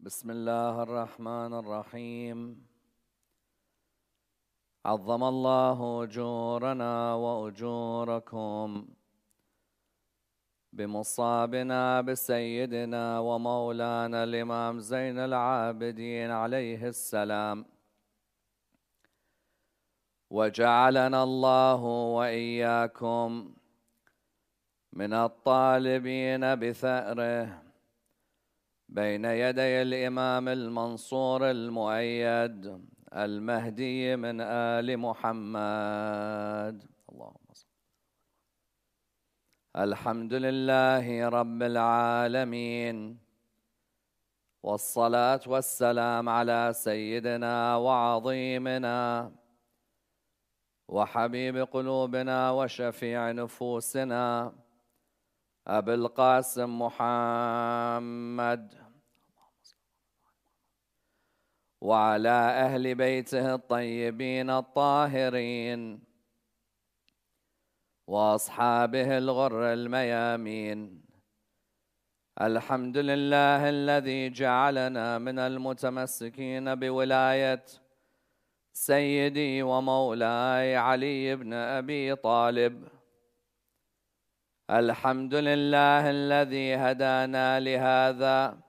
بسم الله الرحمن الرحيم. عظم الله أجورنا وأجوركم بمصابنا بسيدنا ومولانا الإمام زين العابدين عليه السلام، وجعلنا الله وإياكم من الطالبين بثأره بين يدي الإمام المنصور المؤيد المهدي من آل محمد. اللهم صل. الحمد لله رب العالمين، والصلاة والسلام على سيدنا وعظيمنا وحبيب قلوبنا وشفيع نفوسنا أبي القاسم محمد، وعلى أهل بيته الطيبين الطاهرين وأصحابه الغر الميامين. الحمد لله الذي جعلنا من المتمسكين بولاية سيدي ومولاي علي بن أبي طالب. الحمد لله الذي هدانا لهذا،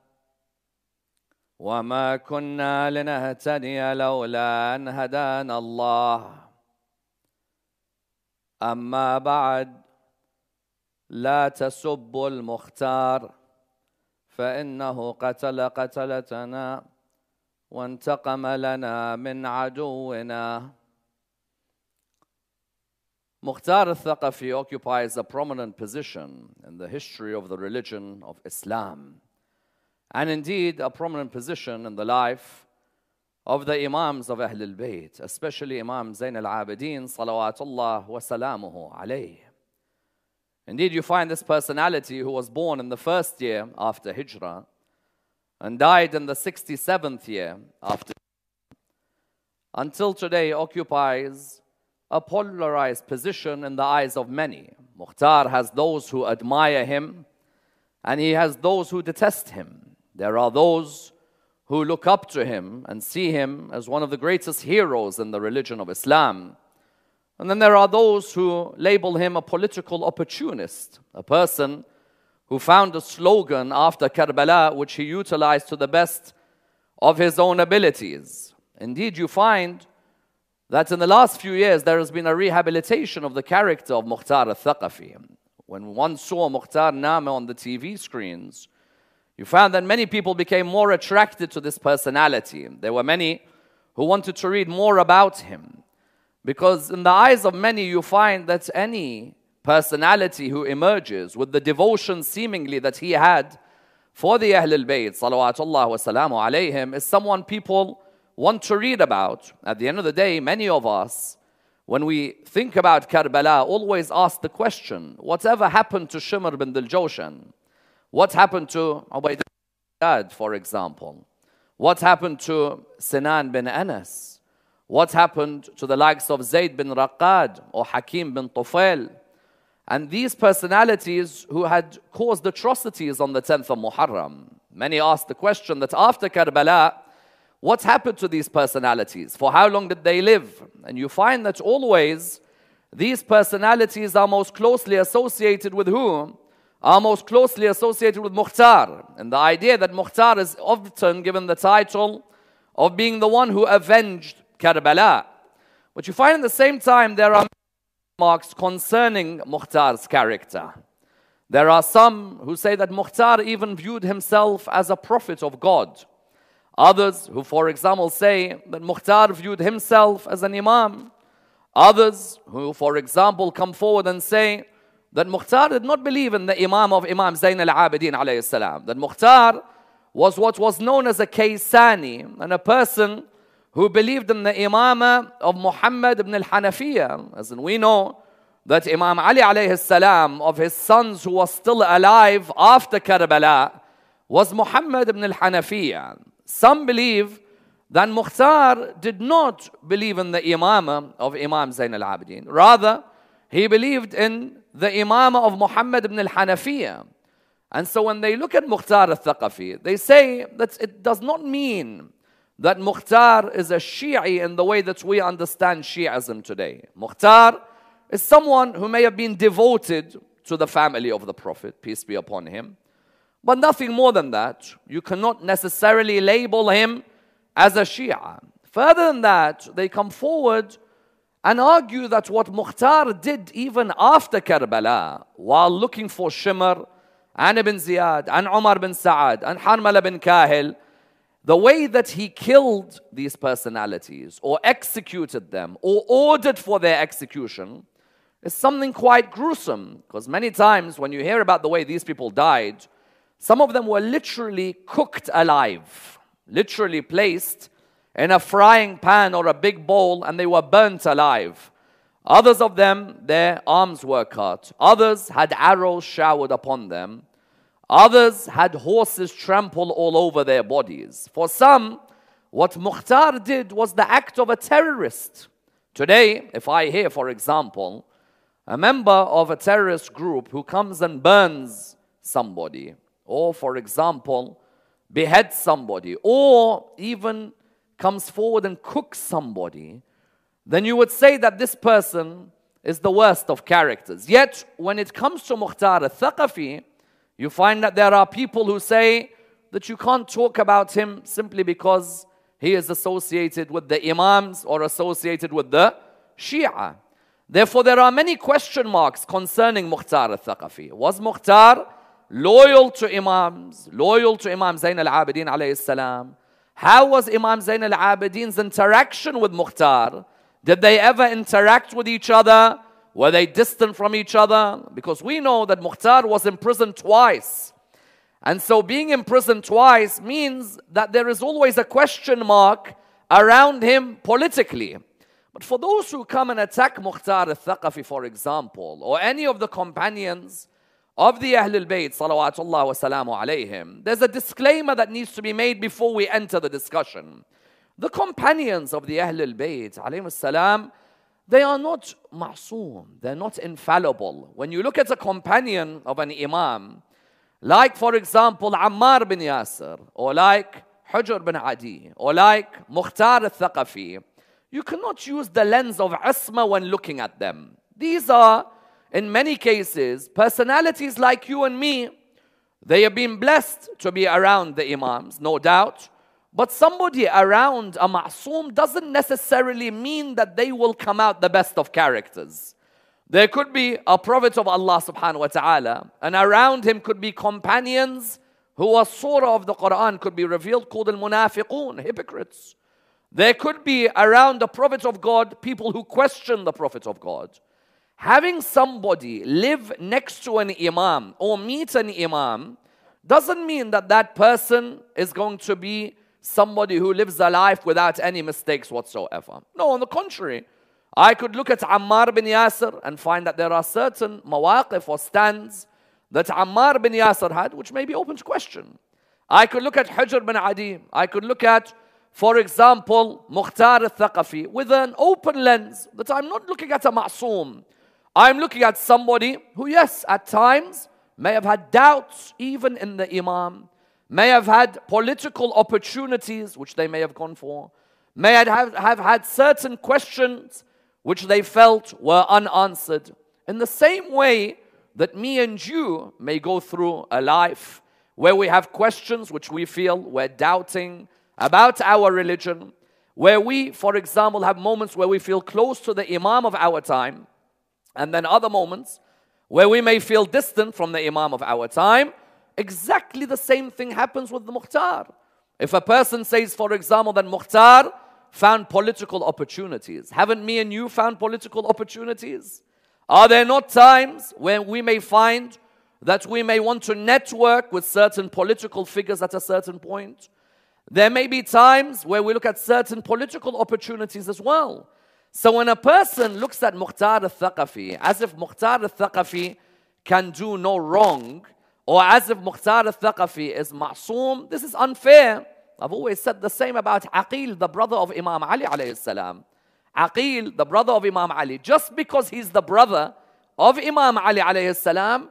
وما كنا لنهتدي لولا أن هدانا الله. أما بعد، لا تسبوا المختار فإنه قتل قتلتنا وانتقم لنا من عدونا. Mukhtar al-Thaqafi occupies a prominent position in the history of the religion of Islam, and indeed a prominent position in the life of the Imams of Ahlul Bayt, especially Imam Zain al-Abidin salawatullah wa salamuhu alayh. Indeed, you find this personality, who was born in the first year after Hijrah and died in the 67th year after, until today occupies a polarized position in the eyes of many. Mukhtar has those who admire him, and he has those who detest him. There are those who look up to him and see him as one of the greatest heroes in the religion of Islam. And then there are those who label him a political opportunist, a person who found a slogan after Karbala which he utilized to the best of his own abilities. Indeed, you find that in the last few years there has been a rehabilitation of the character of Mukhtar al-Thaqafi. When one saw Mukhtar Nama on the TV screens, you found that many people became more attracted to this personality. There were many who wanted to read more about him, because in the eyes of many you find that any personality who emerges with the devotion seemingly that he had for the Ahlul Bayt salawatullah wa salamu alayhim is someone people want to read about. At the end of the day, many of us, when we think about Karbala, always ask the question, whatever happened to Shimr bin Dil-Jawshan? What happened to Ubayd, for example? What happened to Sinan bin Anas? What happened to the likes of Zayd bin Raqad or Hakim bin Tufail? And these personalities who had caused atrocities on the 10th of Muharram. Many ask the question that after Karbala, what happened to these personalities? For how long did they live? And you find that always these personalities are most closely associated with whom? Are most closely associated with Mukhtar. And the idea that Mukhtar is often given the title of being the one who avenged Karbala. But you find at the same time there are remarks concerning Mukhtar's character. There are some who say that Mukhtar even viewed himself as a prophet of God. Others who, for example, say that Mukhtar viewed himself as an imam. Others who, for example, come forward and say that Mukhtar did not believe in the imam of Imam Zain al-Abidin alayhi salam. That Mukhtar was what was known as a Kaysani, and a person who believed in the imamah of Muhammad ibn al-Hanafiya. As in, we know that Imam Ali alayhi salam, of his sons who was still alive after Karbala, was Muhammad ibn al-Hanafiya. Some believe that Mukhtar did not believe in the imamah of Imam Zain al-Abidin. Rather, he believed in the imamah of Muhammad ibn al-Hanafiya. And so when they look at Mukhtar al-Thaqafi, they say that it does not mean that Mukhtar is a Shi'i in the way that we understand Shi'ism today. Mukhtar is someone who may have been devoted to the family of the Prophet, peace be upon him, but nothing more than that. You cannot necessarily label him as a Shia. Further than that, they come forward and argue that what Mukhtar did even after Karbala, while looking for Shimr, and Ibn Ziyad, and Umar bin Sa'ad, and Harmala bin Kahil, the way that he killed these personalities, or executed them, or ordered for their execution, is something quite gruesome. Because many times when you hear about the way these people died, some of them were literally cooked alive, literally placed in a frying pan or a big bowl, and they were burnt alive. Others of them, their arms were cut. Others had arrows showered upon them. Others had horses trample all over their bodies. For some, what Mukhtar did was the act of a terrorist. Today, if I hear, for example, a member of a terrorist group who comes and burns somebody, or, for example, beheads somebody, or even comes forward and cooks somebody, then you would say that this person is the worst of characters. Yet, when it comes to Mukhtar al-Thaqafi, you find that there are people who say that you can't talk about him simply because he is associated with the Imams or associated with the Shia. Therefore, there are many question marks concerning Mukhtar al-Thaqafi. Was Mukhtar loyal to Imams, loyal to Imam Zayn al-Abidin alayhi salam? How was Imam Zayn al-Abidin's interaction with Mukhtar? Did they ever interact with each other? Were they distant from each other? Because we know that Mukhtar was imprisoned twice. And so being imprisoned twice means that there is always a question mark around him politically. But for those who come and attack Mukhtar al-Thaqafi, for example, or any of the companions of the Ahlul Bayt, salawatullah wa salamu alayhim, there's a disclaimer that needs to be made before we enter the discussion. The companions of the Ahlul Bayt, alayhim salam, they are not ma'soom, they're not infallible. When you look at a companion of an Imam, like for example Ammar bin Yasir, or like Hujr bin Adi, or like Mukhtar al-Thaqafi, you cannot use the lens of Asma when looking at them. These are, in many cases, personalities like you and me. They have been blessed to be around the Imams, no doubt. But somebody around a ma'soom doesn't necessarily mean that they will come out the best of characters. There could be a prophet of Allah subhanahu wa ta'ala, and around him could be companions who a surah of the Quran could be revealed called al-munafiqun, hypocrites. There could be around the prophet of God people who question the prophet of God. Having somebody live next to an imam or meet an imam doesn't mean that that person is going to be somebody who lives a life without any mistakes whatsoever. No, on the contrary. I could look at Ammar bin Yasir and find that there are certain mawaqif or stands that Ammar bin Yasir had which may be open to question. I could look at Hujr bin Adi. I could look at, for example, Mukhtar al-Thaqafi with an open lens that I'm not looking at a ma'soom. I'm looking at somebody who, yes, at times may have had doubts even in the Imam, may have had political opportunities which they may have gone for, may have had certain questions which they felt were unanswered. In the same way that me and you may go through a life where we have questions which we feel we're doubting about our religion, where we, for example, have moments where we feel close to the Imam of our time, and then other moments where we may feel distant from the Imam of our time. Exactly the same thing happens with the Mukhtar. If a person says, for example, that Mukhtar found political opportunities, haven't me and you found political opportunities? Are there not times when we may find that we may want to network with certain political figures at a certain point? There may be times where we look at certain political opportunities as well. So when a person looks at Mukhtar al-Thaqafi as if Mukhtar al-Thaqafi can do no wrong, or as if Mukhtar al-Thaqafi is ma'soom, this is unfair. I've always said the same about Aqil, the brother of Imam Ali alayhi salam. Aqil, the brother of Imam Ali, just because he's the brother of Imam Ali alayhi salam,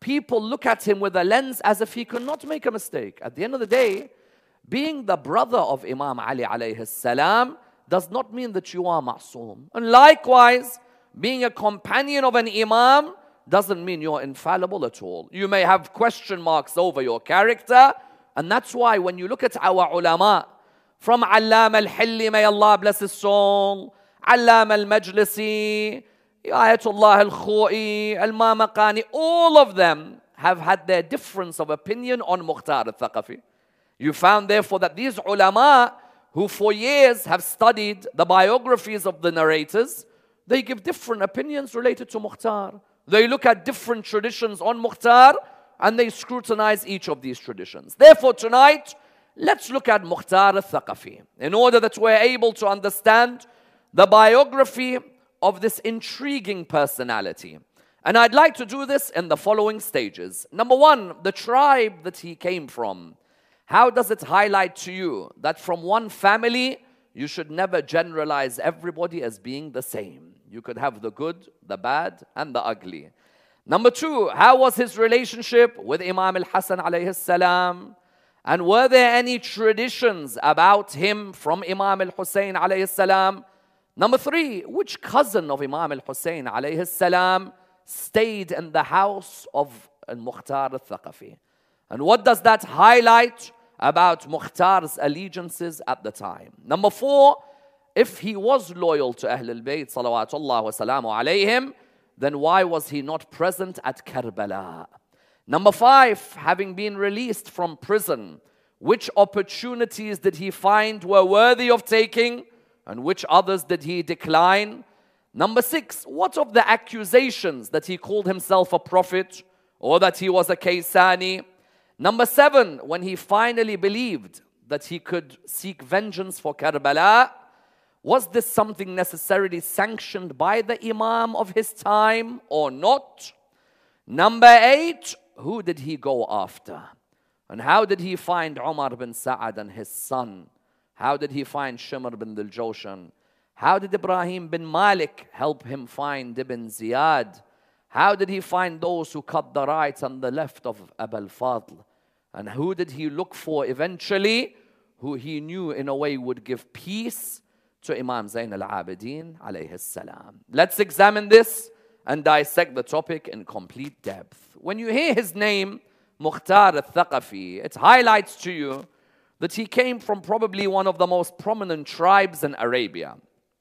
people look at him with a lens as if he could not make a mistake. At the end of the day, being the brother of Imam Ali alayhi salam does not mean that you are ma'soom. And likewise, being a companion of an imam doesn't mean you're infallible at all. You may have question marks over your character, and that's why when you look at our ulama, from Allama al-Hilli, may Allah bless his soul, Allama al-Majlisi, Ayatollah al-Khoi, al-Mamaqani, all of them have had their difference of opinion on Mukhtar al-Thaqafi. You found therefore that these ulama who for years have studied the biographies of the narrators, they give different opinions related to Mukhtar. They look at different traditions on Mukhtar and they scrutinize each of these traditions. Therefore tonight, let's look at Mukhtar al-Thaqafi in order that we're able to understand the biography of this intriguing personality. And I'd like to do this in the following stages. Number one, the tribe that he came from. How does it highlight to you that from one family, you should never generalize everybody as being the same? You could have the good, the bad, and the ugly. Number two, how was his relationship with Imam al-Hasan alayhi salam? And were there any traditions about him from Imam al-Hussein alayhi salam? Number three, which cousin of Imam al-Hussein alayhi salam stayed in the house of Mukhtar al-Thaqafi? And what does that highlight about Mukhtar's allegiances at the time? Number four, if he was loyal to Ahlul Bayt salawatullah wa salamu alayhim, then why was he not present at Karbala? Number five, having been released from prison, which opportunities did he find were worthy of taking and which others did he decline? Number six, what of the accusations that he called himself a prophet or that he was a Kaysani? Number seven, when he finally believed that he could seek vengeance for Karbala, was this something necessarily sanctioned by the Imam of his time or not? Number eight, who did he go after? And how did he find Umar bin Sa'ad and his son? How did he find Shimr bin Dil-Jawshan? How did Ibrahim bin Malik help him find Ibn Ziyad? How did he find those who cut the right and the left of Abu al-Fadl? And who did he look for eventually, who he knew in a way would give peace to Imam Zayn al-Abidin alayhi salam? Let's examine this and dissect the topic in complete depth. When you hear his name, Mukhtar al-Thaqafi, it highlights to you that he came from probably one of the most prominent tribes in Arabia.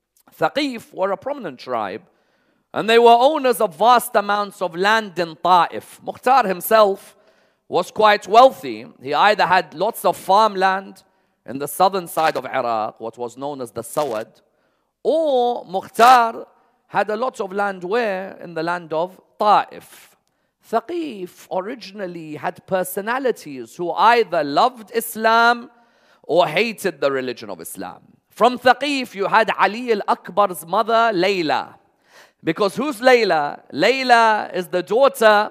Thaqif were a prominent tribe, and they were owners of vast amounts of land in Ta'if. Mukhtar himself was quite wealthy. He either had lots of farmland in the southern side of Iraq, what was known as the Sawad, or Mukhtar had a lot of land where? In the land of Ta'if. Thaqif originally had personalities who either loved Islam or hated the religion of Islam. From Thaqif, you had Ali al-Akbar's mother, Layla. Because who's Layla? Layla is the daughter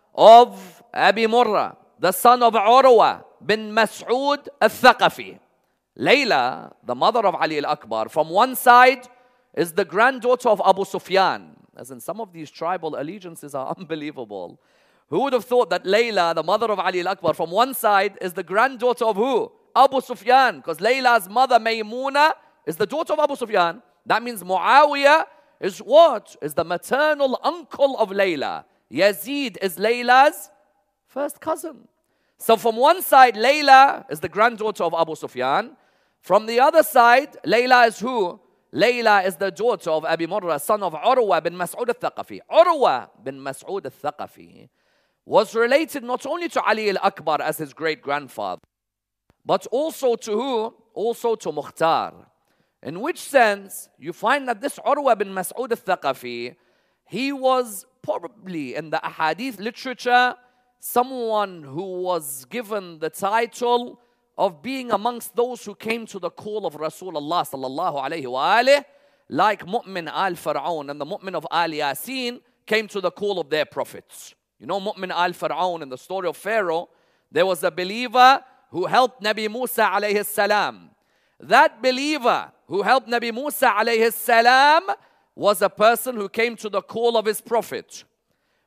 of Abi Murrah, the son of Urwa bin Mas'ud al-Thaqafi. Layla, the mother of Ali al-Akbar, from one side is the granddaughter of Abu Sufyan. As in, some of these tribal allegiances are unbelievable. Who would have thought that Layla, the mother of Ali al-Akbar, from one side is the granddaughter of who? Abu Sufyan. Because Layla's mother, Maymuna, is the daughter of Abu Sufyan. That means Muawiyah is what? Is the maternal uncle of Layla. Yazid is Layla's first cousin. So from one side, Layla is the granddaughter of Abu Sufyan. From the other side, Layla is who? Layla is the daughter of Abi Murrah, son of Urwa bin Mas'ud al-Thaqafi. Urwa bin Mas'ud al-Thaqafi was related not only to Ali al-Akbar as his great-grandfather, but also to who? Also to Mukhtar. In which sense, you find that this Urwa bin Mas'ud al-Thaqafi, he was probably in the ahadith literature someone who was given the title of being amongst those who came to the call of Rasulullah sallallahu alayhi wa alih, like Mu'min al-Fir'aun and the Mu'min of al-Yasin came to the call of their prophets. You know Mu'min al-Fir'aun, in the story of Pharaoh, there was a believer who helped Nabi Musa alayhi salam. That believer who helped Nabi Musa alayhi salam was a person who came to the call of his prophet.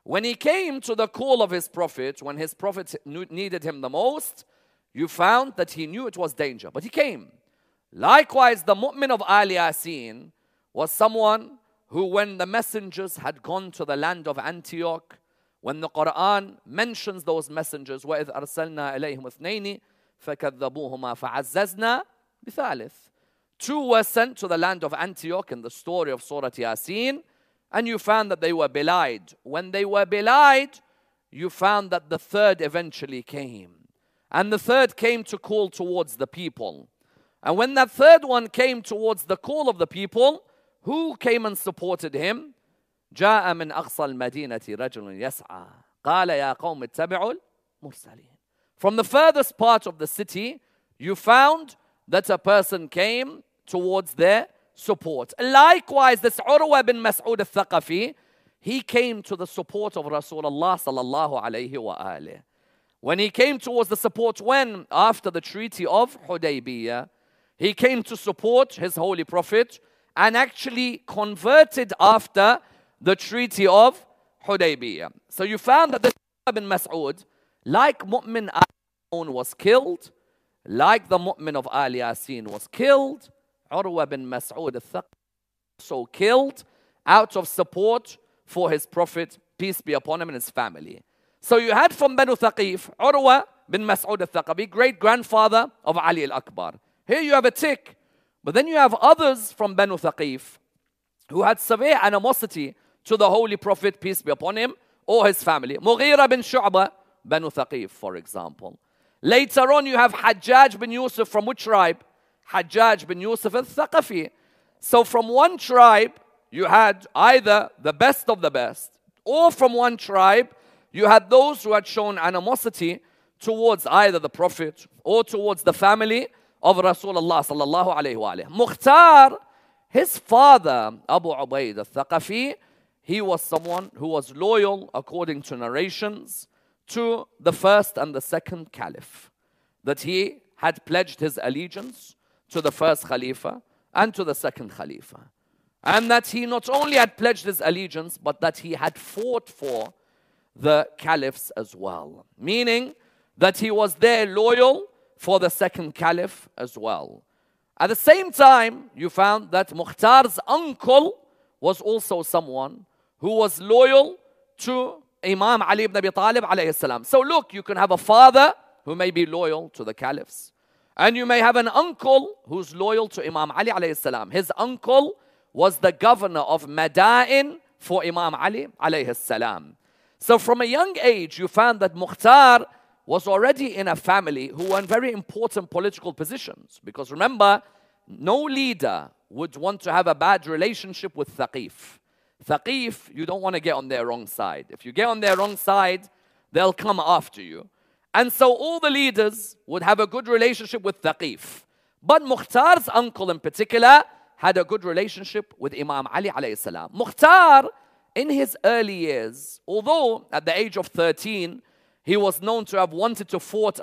When he came to the call of his prophet, when his prophet needed him the most, you found that he knew it was danger, but he came. Likewise, the mu'min of Al Yasin was someone who, when the messengers had gone to the land of Antioch, when the Quran mentions those messengers, وَإِذْ أَرْسَلْنَا إِلَيْهِمُ اثْنَيْنِ فَكَذَّبُوهُمَا فَعَزَّزْنَا بِثَالِثٍ. Two were sent to the land of Antioch in the story of Surah Yasin, and you found that they were belied. When they were belied, you found that the third eventually came. And the third came to call towards the people. And when that third one came towards the call of the people, who came and supported him? جاء من أقصى المدينة رجل يسعى قال يا قوم اتبعوا المرسلين. From the furthest part of the city, you found that a person came towards their support. Likewise, this Urwa bin Mas'ud al-Thaqafi, he came to the support of Rasulullah sallallahu alayhi wa alihi. When he came towards the support, when? After the treaty of Hudaybiyah, he came to support his holy prophet and actually converted after the treaty of Hudaybiyah. So you found that the Urwa bin Mas'ud, like Mu'min al-Aun was killed, like the Mu'min of Al Yasin was killed, Urwa bin Mas'ud al-Thaqafi also killed out of support for his prophet, peace be upon him, and his family. So you had from Banu Thaqif, Urwa bin Mas'ud al-Thaqafi, great-grandfather of Ali al-Akbar. Here you have a tick. But then you have others from Banu Thaqif who had severe animosity to the Holy Prophet, peace be upon him, or his family. Mughira bin Shu'bah, Banu Thaqif, for example. Later on, you have Hajjaj bin Yusuf from which tribe? Hajjaj bin Yusuf al-Thaqafi. So from one tribe, you had either the best of the best, or from one tribe, you had those who had shown animosity towards either the Prophet or towards the family of Rasulullah sallallahu alayhi wa alayhi. Mukhtar, his father, Abu Ubaid al-Thaqafi, he was someone who was loyal, according to narrations, to the first and the second caliph. That he had pledged his allegiance to the first Khalifa and to the second Khalifa. And that he not only had pledged his allegiance, but that he had fought for the caliphs as well. Meaning that he was there loyal for the second caliph as well. At the same time, you found that Mukhtar's uncle was also someone who was loyal to Imam Ali ibn Abi Talib alayhi salam. So look, you can have a father who may be loyal to the caliphs. And you may have an uncle who's loyal to Imam Ali alayhi salam. His uncle was the governor of Madain for Imam Ali alayhi salam. So from a young age, you found that Mukhtar was already in a family who were in very important political positions. Because remember, no leader would want to have a bad relationship with Thaqif. Thaqif, you don't want to get on their wrong side. If you get on their wrong side, they'll come after you. And so all the leaders would have a good relationship with Thaqif. But Mukhtar's uncle in particular had a good relationship with Imam Ali alayhi salam. Mukhtar, in his early years, although at the age of 13, he was known to have wanted to fight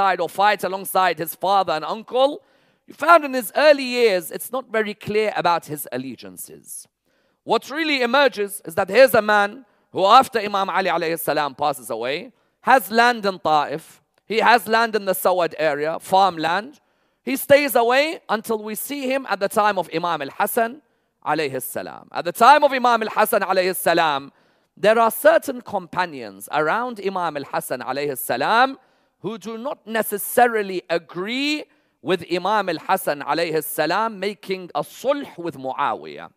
alongside his father and uncle, you found in his early years, it's not very clear about his allegiances. What really emerges is that here's a man who, after Imam Ali alayhi salam passes away, has land in Ta'if, he has land in the Sawad area, farmland. He stays away until we see him at the time of Imam al-Hasan alayhi salam. At the time of Imam al-Hasan alayhi salam, there are certain companions around Imam al-Hasan alayhi salam who do not necessarily agree with Imam al-Hasan alayhi salam making a sulh with Muawiyah.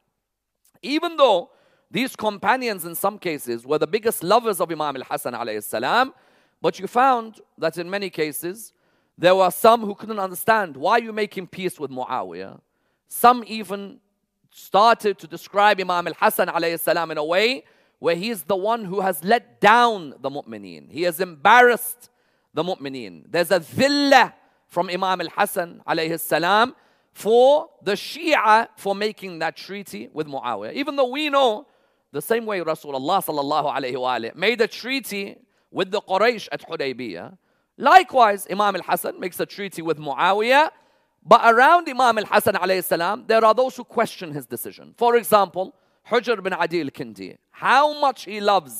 Even though these companions in some cases were the biggest lovers of Imam al-Hasan alayhi salam, but you found that in many cases there were some who couldn't understand why you making peace with Muawiyah. Some even started to describe Imam al-Hasan alayhi salam in a way where he is the one who has let down the mu'mineen. He has embarrassed the mu'mineen. There's a dhillah from Imam al-Hasan alayhi salam for the Shia for making that treaty with Muawiyah. Even though we know the same way Rasulullah sallallahu alayhi wa made a treaty with the Quraysh at Hudaybiyah. Likewise, Imam al-Hasan makes a treaty with Muawiyah. But around Imam al-Hasan alayhi salam, there are those who question his decision. For example, Hujr bin Adi al-Kindi. How much he loves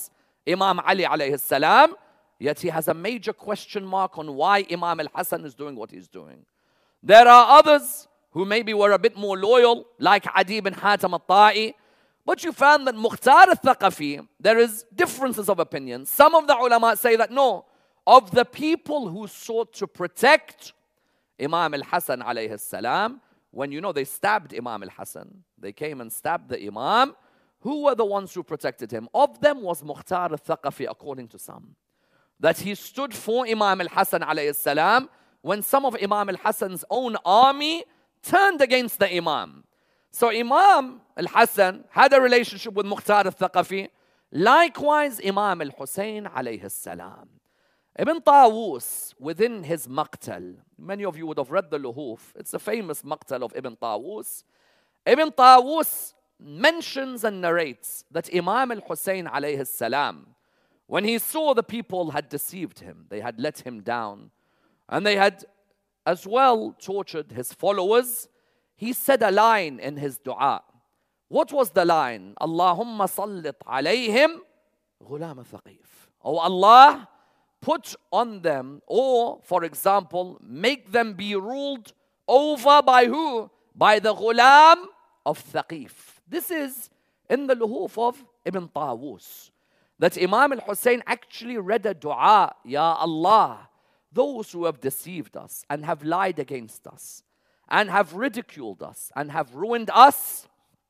Imam Ali alayhi salam, yet he has a major question mark on why Imam al-Hasan is doing what he's doing. There are others who maybe were a bit more loyal, like Adi bin Hatim al-Ta'i, but you found that Mukhtar al-Thaqafi, there is differences of opinion. Some of the ulama say that no, of the people who sought to protect Imam al-Hasan alayhi salam, when they stabbed Imam al-Hasan, they came and stabbed the Imam, who were the ones who protected him? Of them was Mukhtar al-Thaqafi, according to some. That he stood for Imam al-Hasan alayhi salam when some of Imam al-Hasan's own army turned against the Imam. So Imam al-Hasan had a relationship with Mukhtar al-Thaqafi. Likewise, Imam al-Hussein alayhi salam. Ibn Tawus, within his maqtal, many of you would have read the Luhuf. It's a famous maqtal of Ibn Tawus. Ibn Tawus mentions and narrates that Imam al-Hussein alayhi salam, when he saw the people had deceived him, they had let him down, and they had as well tortured his followers, he said a line in his dua. What was the line? Allahumma sallit alayhim ghulam thaqif. Oh Allah, put on them, or for example, make them be ruled over by who? By the ghulam of Thaqif. This is in the Luhuf of Ibn Tawus. That Imam al-Hussein actually read a dua, Ya Allah, those who have deceived us and have lied against us and have ridiculed us and have ruined us,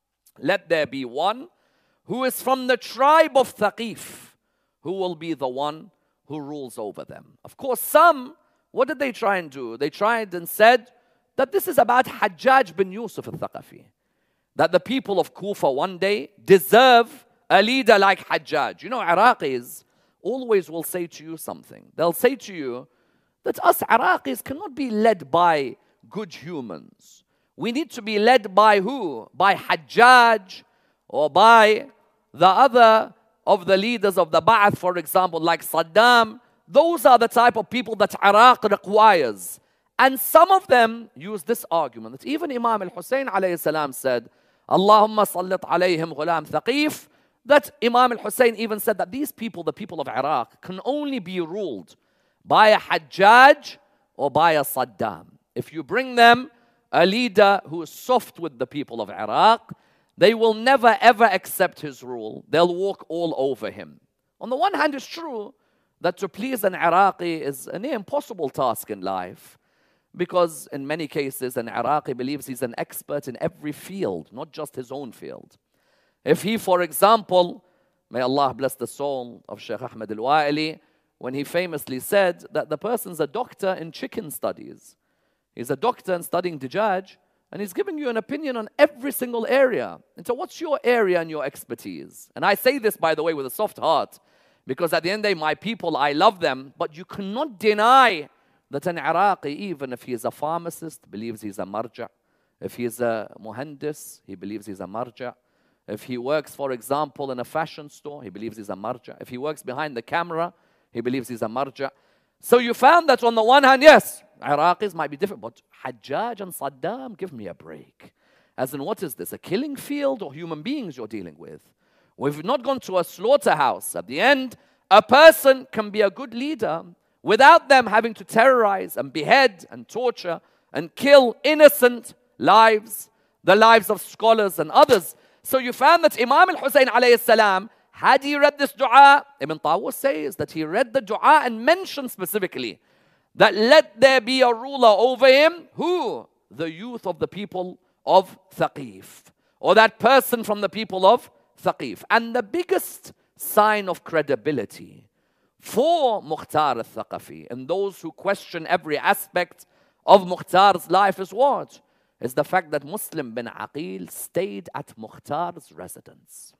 let there be one who is from the tribe of Thaqif, who will be the one who rules over them. Of course, some, what did they try and do? They tried and said that this is about Hajjaj bin Yusuf al-Thaqafi. That the people of Kufa one day deserve a leader like Hajjaj. Iraqis always will say to you something. They'll say to you that us Iraqis cannot be led by good humans. We need to be led by who? By Hajjaj or by the other of the leaders of the Ba'ath, for example, like Saddam. Those are the type of people that Iraq requires. And some of them use this argument that even Imam al-Hussein alayhi salam said, Allahumma sallit alayhim ghulam thaqif, that Imam al-Hussein even said that these people, the people of Iraq, can only be ruled by a Hajjaj or by a Saddam. If you bring them a leader who is soft with the people of Iraq, they will never ever accept his rule. They'll walk all over him. On the one hand, it's true that to please an Iraqi is an impossible task in life, because in many cases an Iraqi believes he's an expert in every field, not just his own field. If he, for example, may Allah bless the soul of Sheikh Ahmed al-Wa'ili, when he famously said that the person's a doctor in chicken studies. He's a doctor in studying Dijaj, and he's giving you an opinion on every single area. And so what's your area and your expertise? And I say this, by the way, with a soft heart, because at the end of the day, my people, I love them, but you cannot deny that an Iraqi, even if he is a pharmacist, believes he's a marja'. If he is a muhandis, he believes he's a marja'. If he works, for example, in a fashion store, he believes he's a marja'. If he works behind the camera, he believes he's a marja'. So you found that on the one hand, yes, Iraqis might be different, but Hajjaj and Saddam, give me a break. As in, what is this, a killing field or human beings you're dealing with? We've not gone to a slaughterhouse. At the end, a person can be a good leader without them having to terrorize and behead and torture and kill innocent lives, the lives of scholars and others. So you found that Imam al-Hussein alayhi salam, had he read this dua, Ibn Tawus says that he read the dua and mentioned specifically that let there be a ruler over him. Who? The youth of the people of Thaqif, or that person from the people of Thaqif. And the biggest sign of credibility for Mukhtar al-Thaqafi and those who question every aspect of Mukhtar's life is what? Is the fact that Muslim bin Aqil stayed at Mukhtar's residence.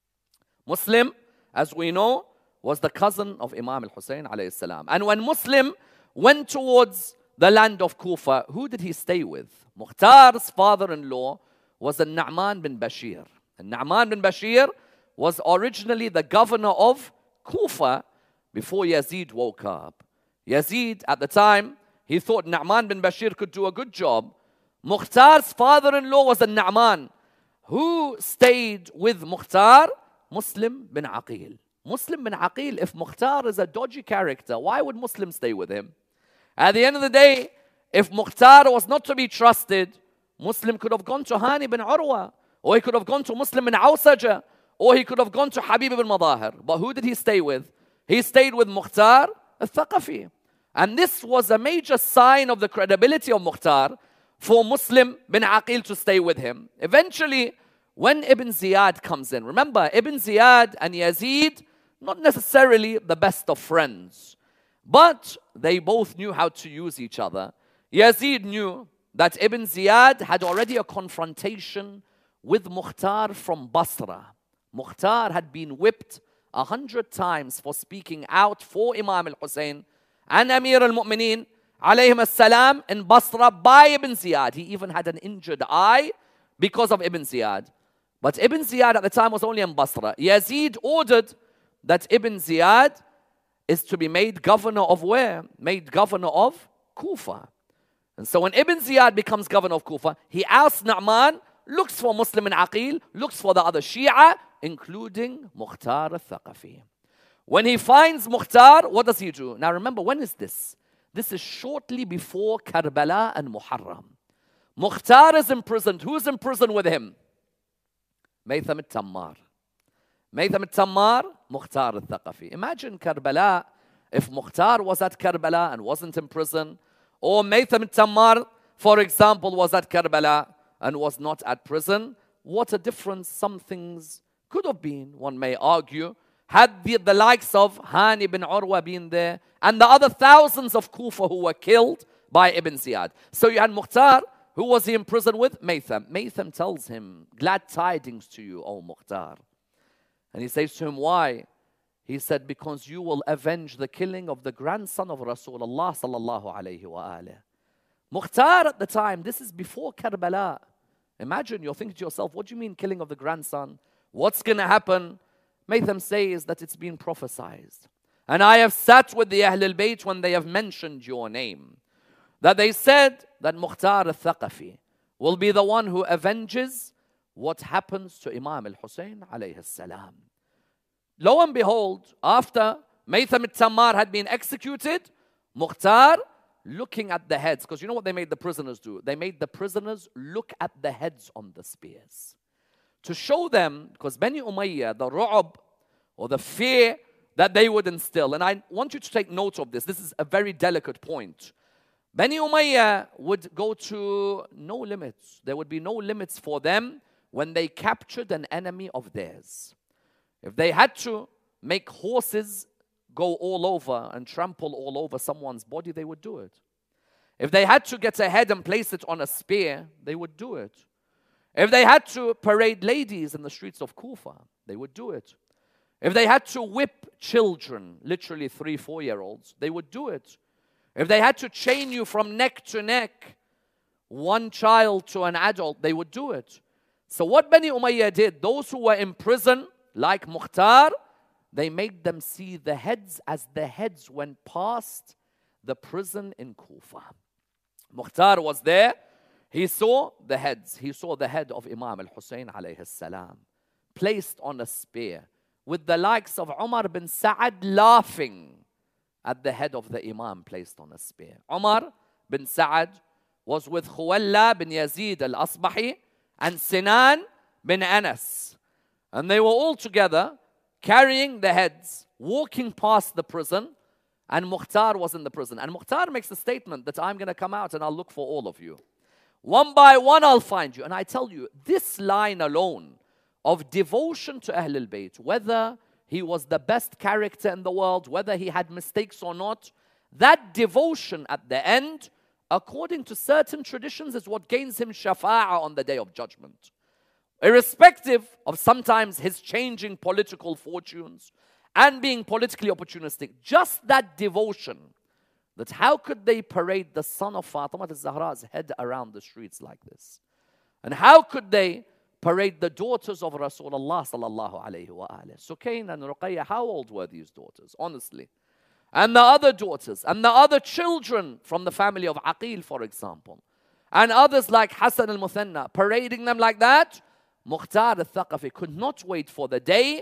Muslim, as we know, was the cousin of Imam al-Hussein alayhi salam. And when Muslim went towards the land of Kufa, who did he stay with? Mukhtar's father-in-law was Nu'man bin Bashir. And Nu'man bin Bashir was originally the governor of Kufa before Yazid woke up. Yazid, at the time, he thought Nu'man bin Bashir could do a good job. Mukhtar's father-in-law was Nu'man. Who stayed with Mukhtar? Muslim bin Aqil. Muslim bin Aqil, if Mukhtar is a dodgy character, why would Muslims stay with him? At the end of the day, if Mukhtar was not to be trusted, Muslim could have gone to Hani bin Urwa, or he could have gone to Muslim bin Awsaja, or he could have gone to Habib bin Madahir. But who did he stay with? He stayed with Mukhtar al-Thaqafi. And this was a major sign of the credibility of Mukhtar for Muslim bin Aqil to stay with him. Eventually, when Ibn Ziyad comes in, remember, Ibn Ziyad and Yazid, not necessarily the best of friends, but they both knew how to use each other. Yazid knew that Ibn Ziyad had already a confrontation with Mukhtar from Basra. Mukhtar had been whipped 100 times for speaking out for Imam al-Hussein and Amir al-Mu'mineen alayhim as-salam in Basra by Ibn Ziyad. He even had an injured eye because of Ibn Ziyad. But Ibn Ziyad at the time was only in Basra. Yazid ordered that Ibn Ziyad is to be made governor of where? Made governor of Kufa. And so when Ibn Ziyad becomes governor of Kufa, he asks Nu'man, looks for Muslim bin Aqil, looks for the other Shia, including Mukhtar al-Thaqafi. When he finds Mukhtar, what does he do? Now remember, when is this? This is shortly before Karbala and Muharram. Mukhtar is imprisoned. Who's in prison with him? Maytham al-Tammar. Maytham al-Tammar, Mukhtar al-Thaqafi. Imagine Karbala, if Mukhtar was at Karbala and wasn't in prison, or Maytham al-Tammar, for example, was at Karbala and was not at prison, what a difference some things could have been, one may argue, had the likes of Hani bin Urwa been there, and the other thousands of Kufa who were killed by Ibn Ziyad. So you had Mukhtar, who was he in prison with? Maytham. Maytham tells him, glad tidings to you, O Mukhtar. And he says to him, why? He said, because you will avenge the killing of the grandson of Rasulullah sallallahu alayhi wa alayhi. Mukhtar at the time, this is before Karbala. Imagine, you're thinking to yourself, what do you mean killing of the grandson? What's going to happen? Maytham says that it's been prophesied. And I have sat with the Ahlul Bayt when they have mentioned your name. That they said that Mukhtar al-Thaqafi will be the one who avenges what happens to Imam al-Hussein alayhi salam. Lo and behold, after Maytham al-Tammar had been executed, Mukhtar, looking at the heads, because you know what they made the prisoners do? They made the prisoners look at the heads on the spears. To show them, because Bani Umayyah, the ru'ab, or the fear that they would instill, and I want you to take note of this. This is a very delicate point. Bani Umayyah would go to no limits. There would be no limits for them when they captured an enemy of theirs. If they had to make horses go all over and trample all over someone's body, they would do it. If they had to get a head and place it on a spear, they would do it. If they had to parade ladies in the streets of Kufa, they would do it. If they had to whip children, literally 3, 4-year-olds, they would do it. If they had to chain you from neck to neck, one child to an adult, they would do it. So what Bani Umayyah did, those who were in prison, like Mukhtar, they made them see the heads as the heads went past the prison in Kufa. Mukhtar was there. He saw the heads. He saw the head of Imam al-Hussein alayhi salam placed on a spear with the likes of Umar bin Sa'ad laughing at the head of the Imam placed on a spear. Umar bin Sa'ad was with Khuwalla bin Yazid al-Asbahi and Sinan bin Anas. And they were all together carrying the heads, walking past the prison, and Mukhtar was in the prison. And Mukhtar makes the statement that I'm going to come out and I'll look for all of you. One by one I'll find you. And I tell you, this line alone of devotion to Ahlul Bayt, whether he was the best character in the world, whether he had mistakes or not, that devotion at the end, according to certain traditions, is what gains him shafa'ah on the Day of Judgment. Irrespective of sometimes his changing political fortunes and being politically opportunistic, just that devotion, that how could they parade the son of Fatima al-Zahra's head around the streets like this? And how could they parade the daughters of Rasulullah sallallahu alayhi wa alayhi? Sukayn and Ruqayya, how old were these daughters, honestly? And the other daughters, and the other children from the family of Aqil, for example. And others like Hassan al-Muthanna, parading them like that. Mukhtar al-Thaqafi could not wait for the day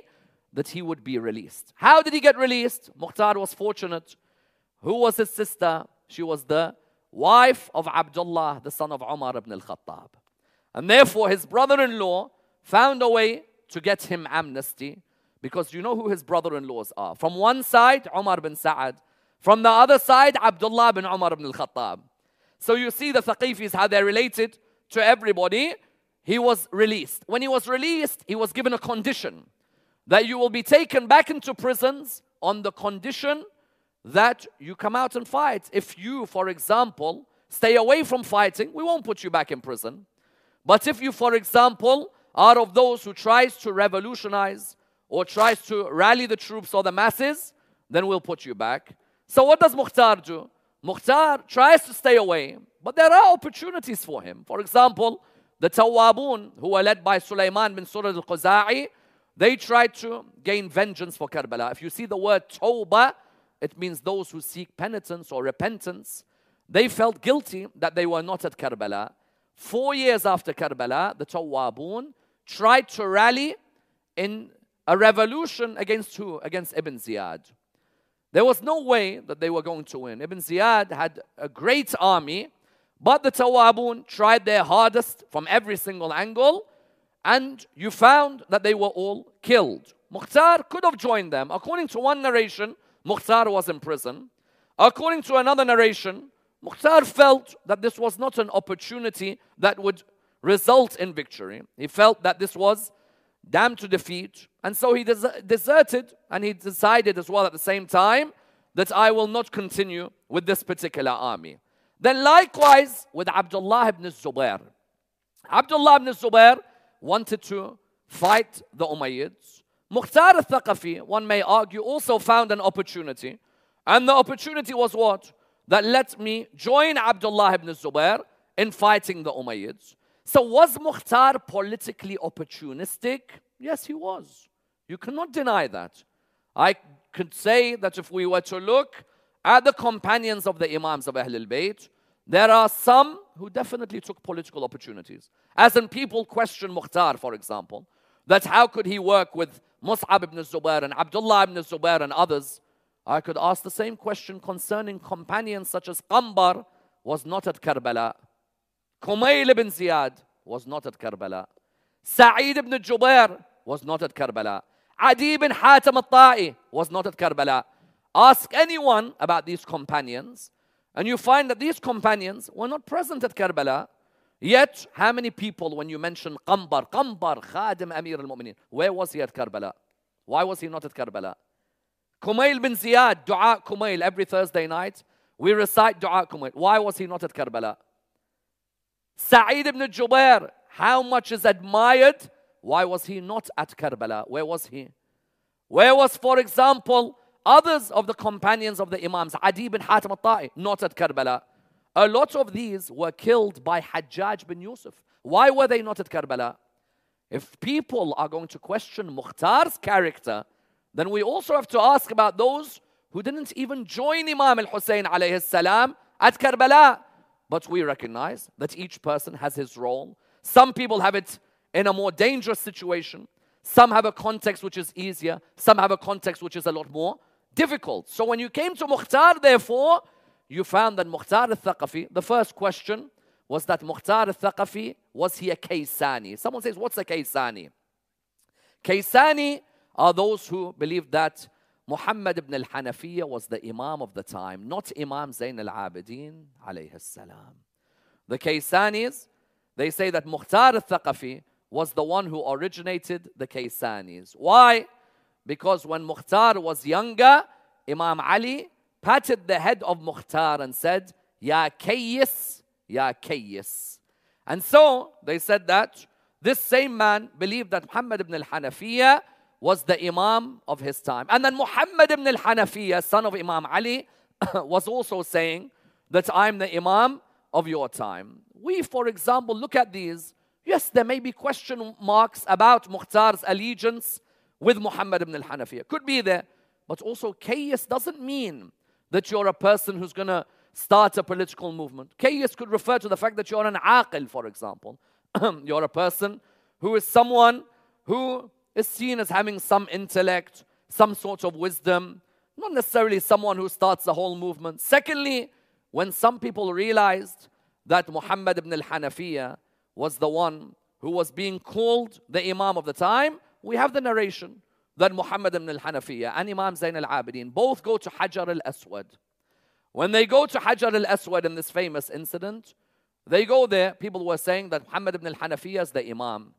that he would be released. How did he get released? Mukhtar was fortunate. Who was his sister? She was the wife of Abdullah, the son of Umar ibn al-Khattab. And therefore, his brother-in-law found a way to get him amnesty, because you know who his brother-in-laws are. From one side, Umar bin Sa'ad. From the other side, Abdullah bin Umar ibn al-Khattab. So you see the Thaqifis, how they're related to everybody. He was released. When he was released, he was given a condition that you will be taken back into prisons on the condition that you come out and fight. If you, for example, stay away from fighting, we won't put you back in prison. But if you, for example, are of those who tries to revolutionize or tries to rally the troops or the masses, then we'll put you back. So what does Mukhtar do? Mukhtar tries to stay away, but there are opportunities for him. For example, the Tawwabun, who were led by Sulaiman bin Surad al-Quza'i, they tried to gain vengeance for Karbala. If you see the word Tawbah, it means those who seek penitence or repentance. They felt guilty that they were not at Karbala. 4 years after Karbala, the Tawwabun tried to rally in a revolution against who? Against Ibn Ziyad. There was no way that they were going to win. Ibn Ziyad had a great army, but the Tawwabun tried their hardest from every single angle, and you found that they were all killed. Mukhtar could have joined them. According to one narration, Mukhtar was in prison. According to another narration, Mukhtar felt that this was not an opportunity that would result in victory. He felt that this was damned to defeat. And so he deserted, and he decided as well at the same time that I will not continue with this particular army. Then likewise with Abdullah ibn Zubair. Abdullah ibn Zubair wanted to fight the Umayyads. Mukhtar al-Thaqafi, one may argue, also found an opportunity. And the opportunity was what? That let me join Abdullah ibn Zubair in fighting the Umayyads. So was Mukhtar politically opportunistic? Yes, he was. You cannot deny that. I could say that if we were to look at the companions of the Imams of Ahlul Bayt, there are some who definitely took political opportunities. As in, people question Mukhtar, for example, that how could he work with Mus'ab ibn Zubair and Abdullah ibn Zubair and others. I could ask the same question concerning companions such as Qambar was not at Karbala. Kumayl ibn Ziyad was not at Karbala. Sa'id ibn Jubair was not at Karbala. Adi ibn Hatim al-Ta'i was not at Karbala. Ask anyone about these companions, and you find that these companions were not present at Karbala. Yet, how many people, when you mention Qambar, Khadim Amir al-Mu'mineen, where was he at Karbala? Why was he not at Karbala? Kumayl bin Ziyad, Dua Kumayl, every Thursday night, we recite Dua Kumayl. Why was he not at Karbala? Sa'id ibn Jubair, how much is admired? Why was he not at Karbala? Where was he? Where was, for example, others of the companions of the Imams? Adi bin Hatim al-Ta'i, not at Karbala. A lot of these were killed by Hajjaj bin Yusuf. Why were they not at Karbala? If people are going to question Mukhtar's character, then we also have to ask about those who didn't even join Imam al-Hussein alayhi salam at Karbala. But we recognize that each person has his role. Some people have it in a more dangerous situation. Some have a context which is easier. Some have a context which is a lot more difficult. So when you came to Mukhtar, therefore, you found that Mukhtar al-Thaqafi, the first question was that Mukhtar al-Thaqafi, was he a Kaysani? Someone says, what's a Kaysani? Kaysani are those who believe that Muhammad ibn al-Hanafiyyah was the Imam of the time, not Imam Zayn al-Abidin alayhi salam. The Kaysanis, they say that Mukhtar al-Thaqafi was the one who originated the Kaysanis. Why? Because when Mukhtar was younger, Imam Ali patted the head of Mukhtar and said, Ya Kayyis, Ya Kayyis. And so they said that this same man believed that Muhammad ibn al-Hanafiyyah was the Imam of his time. And then Muhammad ibn al-Hanafiyyah, son of Imam Ali, was also saying that I'm the Imam of your time. We, for example, look at these. Yes, there may be question marks about Mukhtar's allegiance with Muhammad ibn al-Hanafiyyah. Could be there. But also, Kayyis doesn't mean that you're a person who's going to start a political movement. Kayyis could refer to the fact that you're an aqil, for example. You're a person who is someone who is seen as having some intellect, some sort of wisdom, not necessarily someone who starts the whole movement. Secondly, when some people realized that Muhammad ibn al-Hanafiya was the one who was being called the Imam of the time, we have the narration that Muhammad ibn al-Hanafiya and Imam Zayn al-Abidin both go to Hajar al-Aswad. When they go to Hajar al-Aswad in this famous incident, they go there, people were saying that Muhammad ibn al-Hanafiya is the Imam.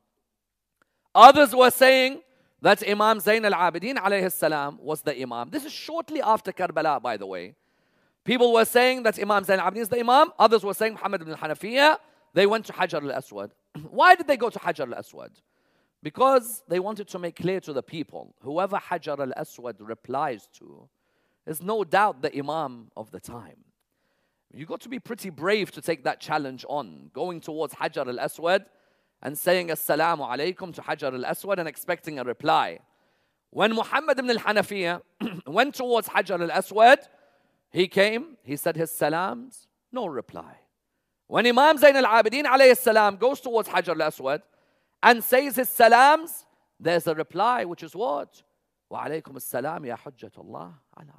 Others were saying that Imam Zayn al-Abidin alayhi salam was the Imam. This is shortly after Karbala, by the way. People were saying that Imam Zayn al-Abidin is the Imam. Others were saying Muhammad ibn al-Hanafiya. They went to Hajar al-Aswad. Why did they go to Hajar al-Aswad? Because they wanted to make clear to the people, whoever Hajar al-Aswad replies to is no doubt the Imam of the time. You got to be pretty brave to take that challenge on, going towards Hajar al-Aswad and saying Assalamu alaikum to Hajar al-Aswad and expecting a reply. When Muhammad ibn al-Hanafiya went towards Hajar al-Aswad, he came, he said his salams, no reply. When Imam Zayn al-Abidin alayhi salam goes towards Hajar al-Aswad and says his salams, there's a reply, which is what? Wa alaykum as-salam ya hujjatullah ala.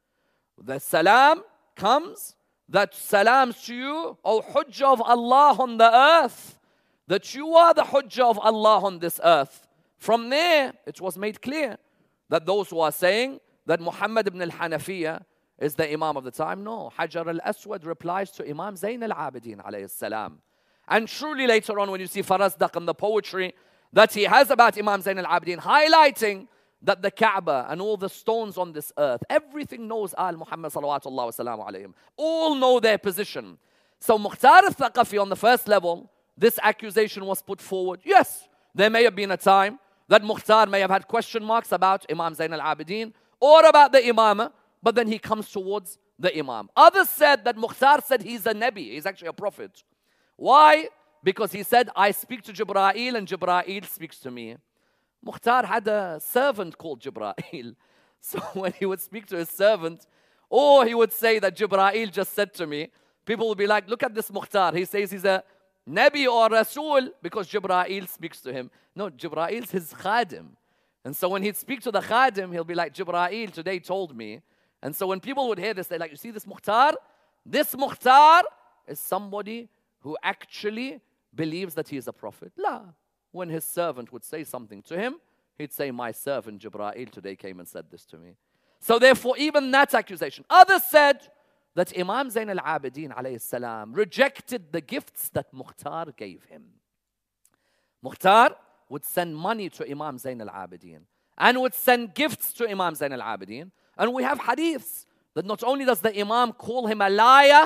The salam comes, that salams to you, O hujjah of Allah on the earth, that you are the hujjah of Allah on this earth. From there, it was made clear that those who are saying that Muhammad ibn al-Hanafiya is the Imam of the time, no. Hajar al-Aswad replies to Imam Zayn al-Abidin alayhi salam. And truly later on when you see Farazdaq and the poetry that he has about Imam Zayn al-Abidin, highlighting that the Kaaba and all the stones on this earth, everything knows Al Muhammad salawatullah wa salamu alayhim. All know their position. So Mukhtar al-Thaqafi on the first level, this accusation was put forward. Yes, there may have been a time that Mukhtar may have had question marks about Imam Zayn al-Abidin or about the Imamah, but then he comes towards the Imam. Others said that Mukhtar said he's a Nabi, he's actually a prophet. Why? Because he said, I speak to Jibra'il and Jibra'il speaks to me. Mukhtar had a servant called Jibra'il. So when he would speak to his servant, or he would say that Jibra'il just said to me, people would be like, look at this Mukhtar. He says he's a Nabi or Rasul because Jibra'il speaks to him. No, Jibra'il's his Khadim. And so when he'd speak to the Khadim, he'll be like, Jibra'il today told me. And so when people would hear this, they're like, you see this Mukhtar? This Mukhtar is somebody who actually believes that he is a prophet. La. When his servant would say something to him, he'd say, my servant Jibra'il today came and said this to me. So therefore, even that accusation. Others said that Imam Zayn al-Abidin alayhi salam rejected the gifts that Mukhtar gave him. Mukhtar would send money to Imam Zayn al-Abidin and would send gifts to Imam Zayn al-Abidin. And we have hadiths that not only does the Imam call him a liar,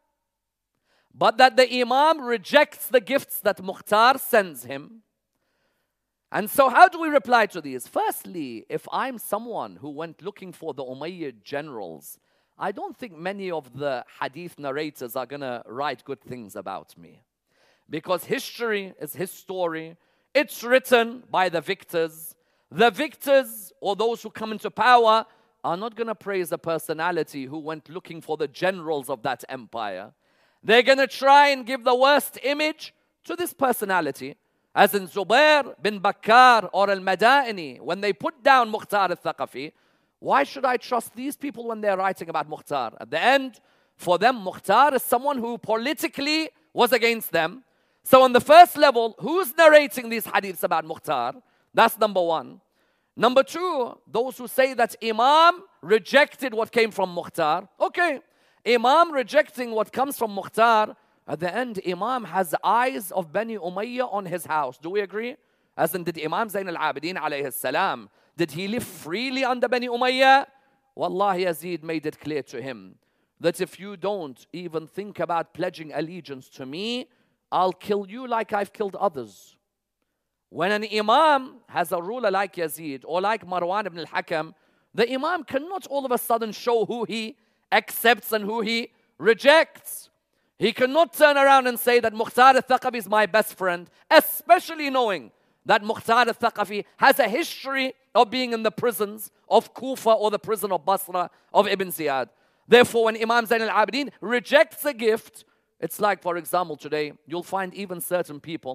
but that the Imam rejects the gifts that Mukhtar sends him. And so how do we reply to these? Firstly, if I'm someone who went looking for the Umayyad generals, I don't think many of the hadith narrators are going to write good things about me. Because history is his story. It's written by the victors. The victors, or those who come into power, are not going to praise a personality who went looking for the generals of that empire. They're going to try and give the worst image to this personality. As in Zubair bin Bakkar or Al-Madaini, when they put down Mukhtar al-Thaqafi, why should I trust these people when they're writing about Mukhtar? At the end, for them, Mukhtar is someone who politically was against them. So on the first level, who's narrating these hadiths about Mukhtar? That's number one. Number two, those who say that Imam rejected what came from Mukhtar. Okay, Imam rejecting what comes from Mukhtar. At the end, Imam has eyes of Bani Umayyah on his house. Do we agree? As in, did Imam Zayn al-Abidin alayhi salam, did he live freely under Bani Umayyah? Wallahi, Yazid made it clear to him that if you don't even think about pledging allegiance to me, I'll kill you like I've killed others. When an Imam has a ruler like Yazid or like Marwan ibn al-Hakam, the Imam cannot all of a sudden show who he accepts and who he rejects. He cannot turn around and say that Mukhtar al-Thaqafi is my best friend, especially knowing that Mukhtar al-Thaqafi has a history of being in the prisons of Kufa or the prison of Basra of Ibn Ziyad. Therefore, when Imam Zayn al-Abidin rejects a gift, it's like, for example, today, you'll find even certain people,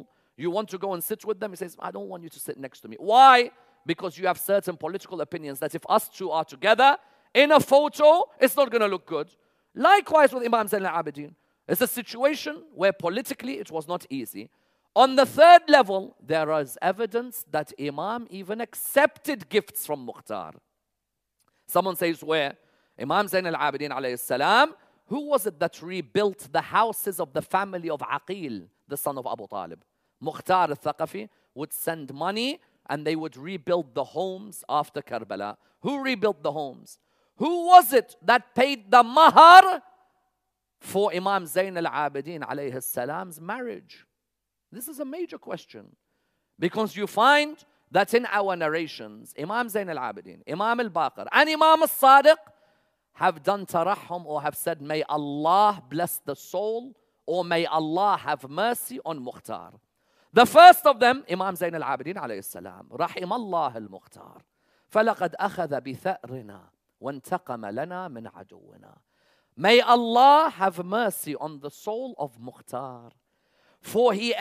You want to go and sit with them? He says, I don't want you to sit next to me. Why? Because you have certain political opinions that if us two are together in a photo, it's not going to look good. Likewise with Imam Zain al-Abidin. It's a situation where politically it was not easy. On the third level, there is evidence that Imam even accepted gifts from Mukhtar. Someone says where? Imam Zain al-Abidin alayhi salam, who was it that rebuilt the houses of the family of Aqil, the son of Abu Talib? Mukhtar al-Thaqafi would send money and they would rebuild the homes after Karbala. Who rebuilt the homes? Who was it that paid the mahar for Imam Zain al-Abidin alayhi salam's marriage? This is a major question. Because you find that in our narrations, Imam Zain al-Abidin, Imam al-Baqir, and Imam al-Sadiq have done tarahum or have said, may Allah bless the soul or may Allah have mercy on Mukhtar. The first of them, Imam Zain al-Abidin alayhi salam, رحم الله المختار فلقد أخذ بثأرنا وانتقم لنا من عدونا. May Allah have mercy on the soul of Mukhtar, for he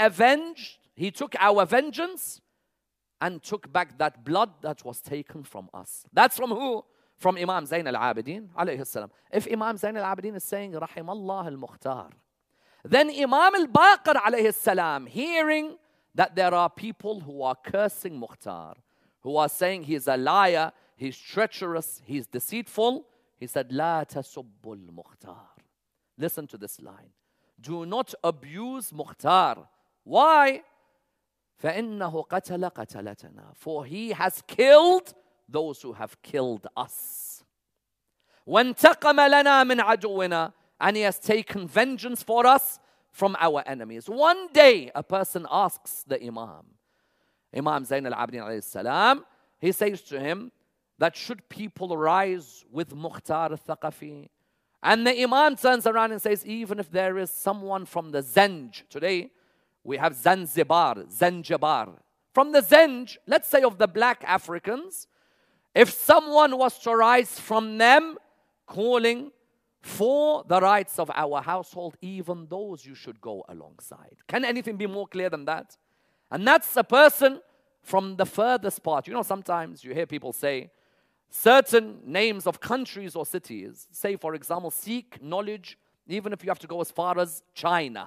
took our vengeance and took back that blood that was taken from us. That's from who? From Imam Zain al-Abidin alayhi salam. If Imam Zain al-Abidin is saying رحم الله المختار, then Imam al-Baqir alayhi salam, hearing that there are people who are cursing Mukhtar, who are saying he's a liar, he's treacherous, he's deceitful, he said, لا تسبوا المختار. Listen to this line. Do not abuse Mukhtar. Why? فإنه قتل قتلتنا. For he has killed those who have killed us. وانتقم لنا من عدونا. And he has taken vengeance for us from our enemies. One day, a person asks the Imam Zain al-Abidin alayhi salam, he says to him that should people rise with Mukhtar al-Thaqafi? And the Imam turns around and says, even if there is someone from the Zenj, today we have Zanzibar. From the Zenj, let's say of the black Africans, if someone was to rise from them calling for the rights of our household, even those you should go alongside. Can anything be more clear than that? And that's a person from the furthest part. You know, sometimes you hear people say certain names of countries or cities. Say, for example, seek knowledge, even if you have to go as far as China.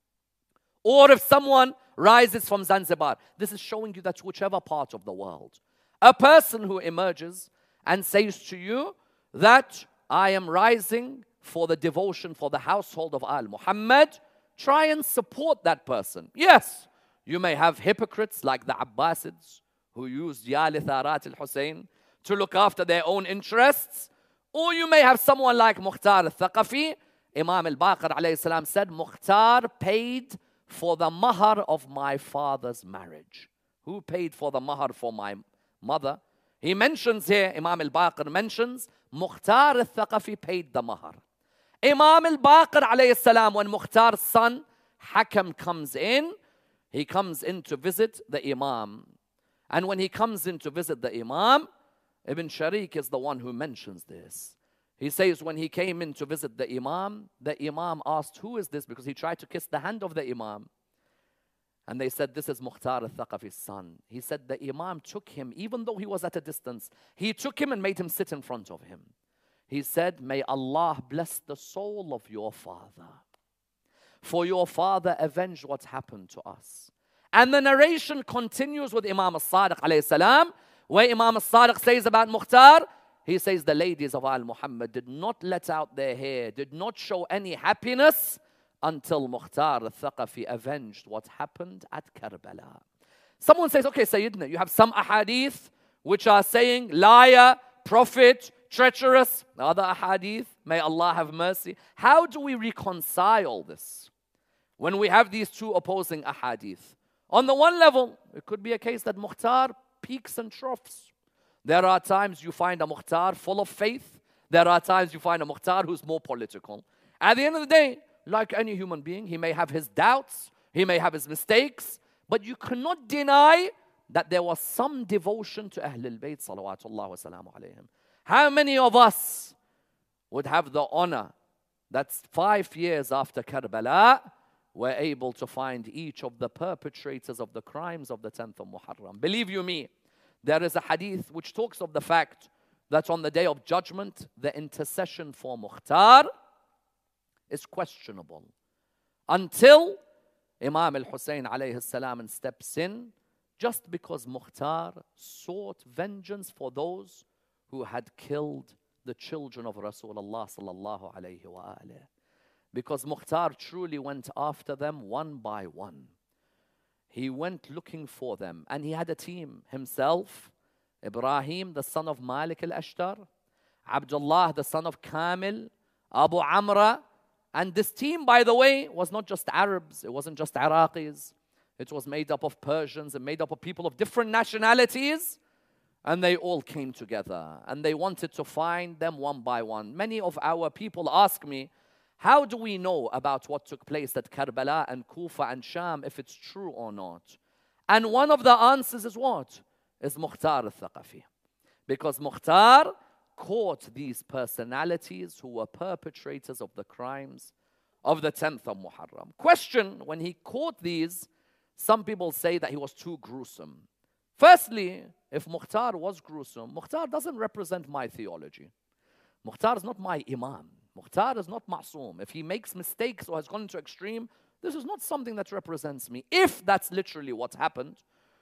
Or if someone rises from Zanzibar. This is showing you that whichever part of the world, a person who emerges and says to you that I am rising for the devotion for the household of Al Muhammad, try and support that person. Yes, you may have hypocrites like the Abbasids who used Ya li Tharat al-Hussein to look after their own interests. Or you may have someone like Mukhtar al-Thaqafi. Imam al-Baqir alayhi salam said, Mukhtar paid for the mahar of my father's marriage. Who paid for the mahar for my mother? He mentions here, Imam al-Baqir mentions, Mukhtar al-Thaqafi paid the mahar. Imam al-Baqir alayhi salam, when Mukhtar's son, Hakam, comes in, he comes in to visit the Imam. And when he comes in to visit the Imam, Ibn Sharik is the one who mentions this. He says when he came in to visit the Imam asked, who is this? Because he tried to kiss the hand of the Imam. And they said, this is Mukhtar al-Thaqafi's son. He said the Imam took him, even though he was at a distance, he took him and made him sit in front of him. He said, may Allah bless the soul of your father. For your father avenged what happened to us. And the narration continues with Imam al-Sadiq alayhi salam, where Imam al-Sadiq says about Mukhtar, he says the ladies of Al Muhammad did not let out their hair, did not show any happiness until Mukhtar al-Thaqafi avenged what happened at Karbala. Someone says, okay, Sayyidina, you have some ahadith which are saying liar, prophet, treacherous. Other ahadith, may Allah have mercy. How do we reconcile this when we have these two opposing ahadith? On the one level, it could be a case that Mukhtar peaks and troughs. There are times you find a Mukhtar full of faith. There are times you find a Mukhtar who's more political. At the end of the day, like any human being, he may have his doubts, he may have his mistakes, but you cannot deny that there was some devotion to Ahlul Bayt salawatullah wa salamu alayhim. How many of us would have the honor that 5 years after Karbala, were able to find each of the perpetrators of the crimes of the 10th of Muharram. Believe you me, there is a hadith which talks of the fact that on the Day of Judgment, the intercession for Mukhtar is questionable until Imam al-Hussein alayhi salam steps in, just because Mukhtar sought vengeance for those who had killed the children of Rasulullah sallallahu alayhi wa alayhi. Because Mukhtar truly went after them one by one. He went looking for them, and he had a team himself, Ibrahim, the son of Malik al-Ashtar, Abdullah, the son of Kamil, Abu Amra. And this team, by the way, was not just Arabs, it wasn't just Iraqis. It was made up of Persians and made up of people of different nationalities. And they all came together, and they wanted to find them one by one. Many of our people ask me, how do we know about what took place at Karbala and Kufa and Sham, if it's true or not? And one of the answers is what? Is Mukhtar al-Thaqafi. Because Mukhtar caught these personalities who were perpetrators of the crimes of the 10th of Muharram. Question, when he caught these, some people say that he was too gruesome. Firstly, if Mukhtar was gruesome, Mukhtar doesn't represent my theology. Mukhtar is not my imam. Mukhtar is not ma'soom. If he makes mistakes or has gone into extreme, this is not something that represents me. If that's literally what happened,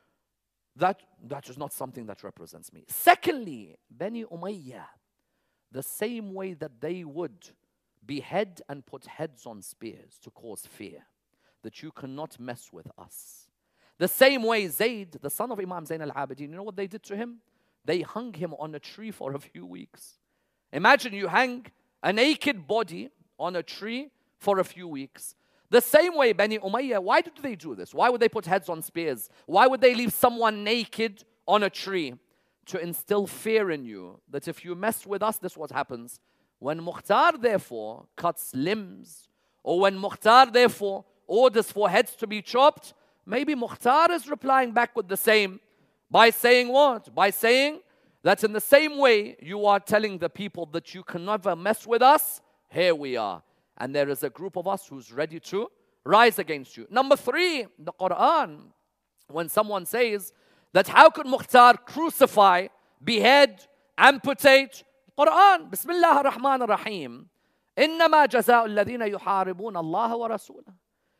that is not something that represents me. Secondly, Bani Umayyah, the same way that they would behead and put heads on spears to cause fear, that you cannot mess with us. The same way Zayd, the son of Imam Zayn al-Abidin, you know what they did to him? They hung him on a tree for a few weeks. Imagine you hang a naked body on a tree for a few weeks. The same way Bani Umayyah, why did they do this? Why would they put heads on spears? Why would they leave someone naked on a tree? To instill fear in you, that if you mess with us, this is what happens. When Mukhtar therefore cuts limbs, or when Mukhtar therefore orders for heads to be chopped, maybe Mukhtar is replying back with the same, by saying what? By saying that in the same way you are telling the people that you can never mess with us, here we are. And there is a group of us who's ready to rise against you. Number 3, the Quran. When someone says that how could Mukhtar crucify, behead, amputate? Quran, Bismillah ar-Rahman ar-Rahim. إنما جزاء الذين يحاربون الله ورسوله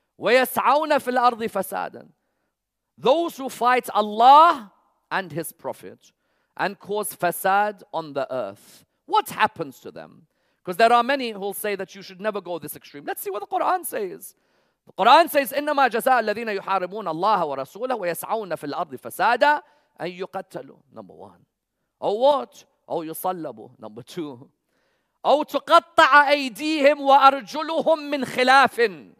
ويسعون في الأرض فسادا. Those who fight Allah and His Prophet and cause fasad on the earth. What happens to them? Because there are many who will say that you should never go this extreme. Let's see what the Quran says. The Quran says, إنما جزاء الذين يحاربون الله ورسوله ويسعون في الأرض فسادا أن يقتلوا. Number 1. Or what? أو يصلبوا. Number 2. أو تقطع أيديهم وأرجلهم من خلاف.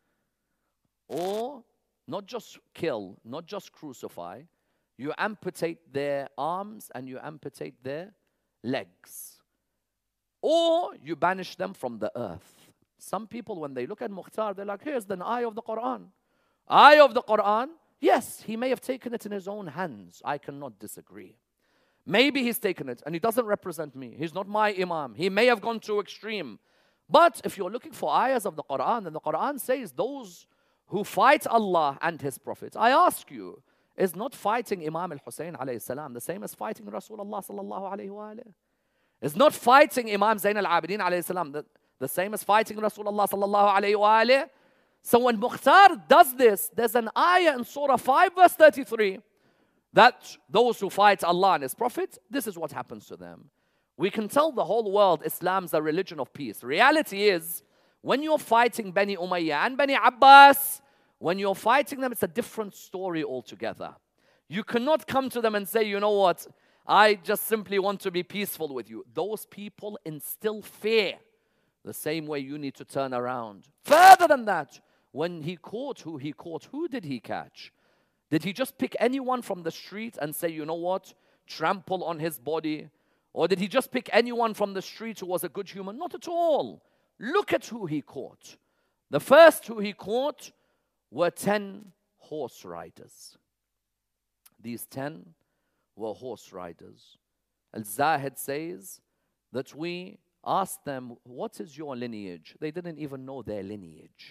Or not just kill, not just crucify, you amputate their arms and you amputate their legs. Or you banish them from the earth. Some people, when they look at Mukhtar, they're like, here's the eye of the Quran. Eye of the Quran, yes, he may have taken it in his own hands. I cannot disagree. Maybe he's taken it and he doesn't represent me. He's not my imam. He may have gone too extreme. But if you're looking for ayahs of the Quran, then the Quran says those who fight Allah and His Prophet. I ask you, is not fighting Imam al-Hussein alayhi salam the same as fighting Rasulullah sallallahu alayhi wa alayhi? Is not fighting Imam Zayn al-Abidin alayhi salam the same as fighting Rasulullah sallallahu alayhi wa alayhi? So when Mukhtar does this, there's an ayah in Surah 5 verse 33 that those who fight Allah and His Prophet, this is what happens to them. We can tell the whole world Islam's a religion of peace. Reality is, when you're fighting Bani Umayyah and Bani Abbas, when you're fighting them, it's a different story altogether. You cannot come to them and say, you know what, I just simply want to be peaceful with you. Those people instill fear. The same way you need to turn around. Further than that, when he caught, who did he catch? Did he just pick anyone from the street and say, you know what, trample on his body? Or did he just pick anyone from the street who was a good human? Not at all. Look at who he caught. The first who he caught were 10 horse riders. These 10 were horse riders. Al-Zahid says that we asked them, what is your lineage? They didn't even know their lineage.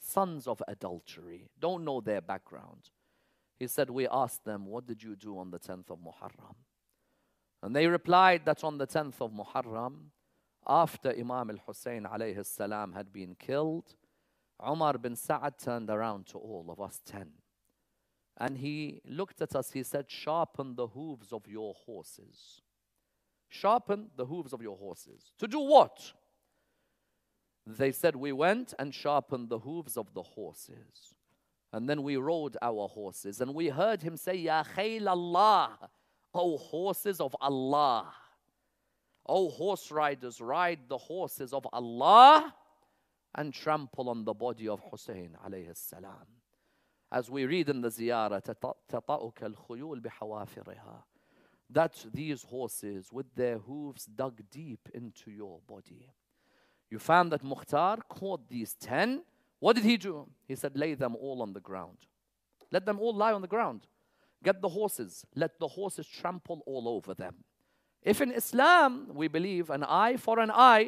sons of adultery, don't know their background. He said, we asked them, what did you do on the 10th of Muharram? And they replied that on the 10th of Muharram, after Imam al-Hussein alayhi salam had been killed, Umar bin Sa'ad turned around to all of us 10. And he looked at us, he said, sharpen the hooves of your horses. Sharpen the hooves of your horses. To do what? They said, we went and sharpened the hooves of the horses. And then we rode our horses. And we heard him say, Ya khayl Allah, O horses of Allah. O horse riders, ride the horses of Allah and trample on the body of Hussein alayhi salam. As we read in the ziyarah, تَطَأُكَ الْخُيُولِ بِحَوَافِرِهَا, that these horses with their hooves dug deep into your body. You found that Mukhtar caught these 10. What did he do? He said, lay them all on the ground. Let them all lie on the ground. Get the horses. Let the horses trample all over them. If in Islam we believe an eye for an eye,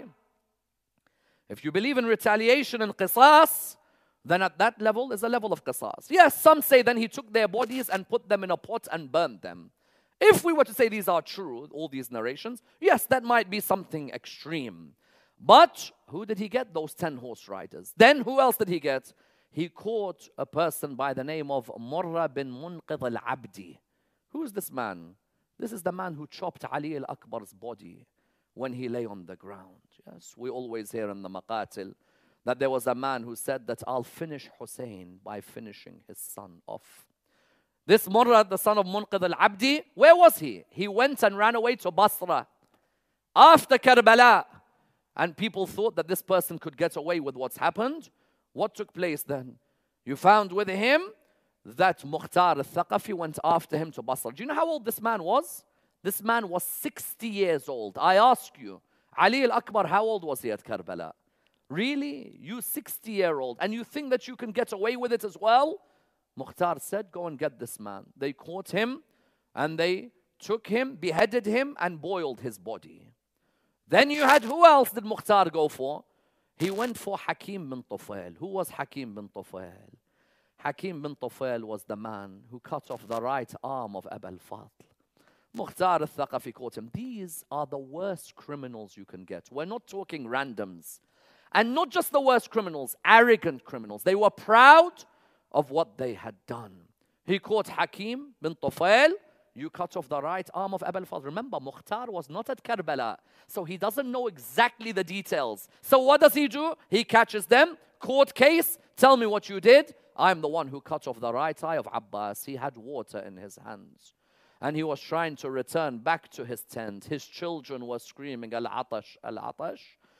if you believe in retaliation and qisas, then at that level is a level of qisas. Yes, some say then he took their bodies and put them in a pot and burned them. If we were to say these are true, all these narrations, yes, that might be something extreme. But who did he get? Those 10 horse riders. Then who else did he get? He caught a person by the name of Murra bin Munqidh al-Abdi. Who is this man? This is the man who chopped Ali al-Akbar's body when he lay on the ground. Yes, we always hear in the Maqatil that there was a man who said that I'll finish Hussein by finishing his son off. This Murra, the son of Munqidh al-Abdi, where was he? He went and ran away to Basra after Karbala. And people thought that this person could get away with what's happened. What took place then? You found with him that Mukhtar al-Thaqafi went after him to Basra. Do you know how old this man was? This man was 60 years old. I ask you, Ali al-Akbar, how old was he at Karbala? Really? You 60-year-old, and you think that you can get away with it as well? Mukhtar said, go and get this man. They caught him, and they took him, beheaded him, and boiled his body. Then you had, who else did Mukhtar go for? He went for Hakim bin Tufail. Who was Hakim bin Tufail? Hakim bin Tufail was the man who cut off the right arm of Abu al-Fadl. Mukhtar al-Thaqafi caught him. These are the worst criminals you can get. We're not talking randoms. And not just the worst criminals, arrogant criminals. They were proud of what they had done. He caught Hakim bin Tufail. You cut off the right arm of Abu al-Fadl. Remember, Mukhtar was not at Karbala, so he doesn't know exactly the details. So what does he do? He catches them, court case, tell me what you did. I'm the one who cut off the right eye of Abbas. He had water in his hands. And he was trying to return back to his tent. His children were screaming, Al-Atash, Al-Atash.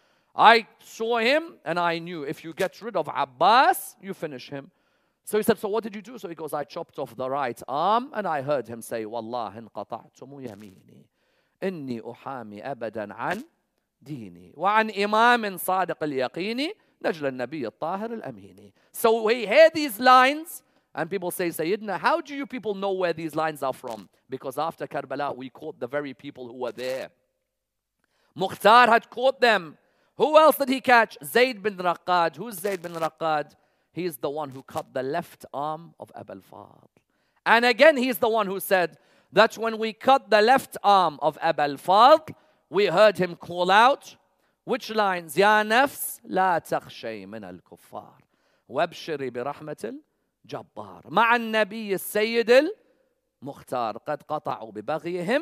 I saw him and I knew if you get rid of Abbas, you finish him. So he said, so what did you do? So he goes, I chopped off the right arm, and I heard him say, Wallahi inqata'tumu yamini, inni uhami abadan an dini, wa an imamin sadiq al-yaqini, najla al-nabi al-tahir al-amini. So we hear these lines, and people say, Sayyidina, how do you people know where these lines are from? Because after Karbala, we caught the very people who were there. Mukhtar had caught them. Who else did he catch? Zayd bin Raqad. Who's Zayd bin Raqad? He is the one who cut the left arm of Abu al-Fadl. And again, he is the one who said that when we cut the left arm of Abu al-Fadl, we heard him call out, which lines? Ya nafs la takhshay min al-kuffar wabshiri bi rahmatil jabbar ma'a an-nabiy as-sayyid al-mukhtar qad qata'u bi baghihim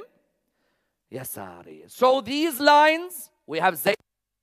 yasari. So these lines, we have Zayd,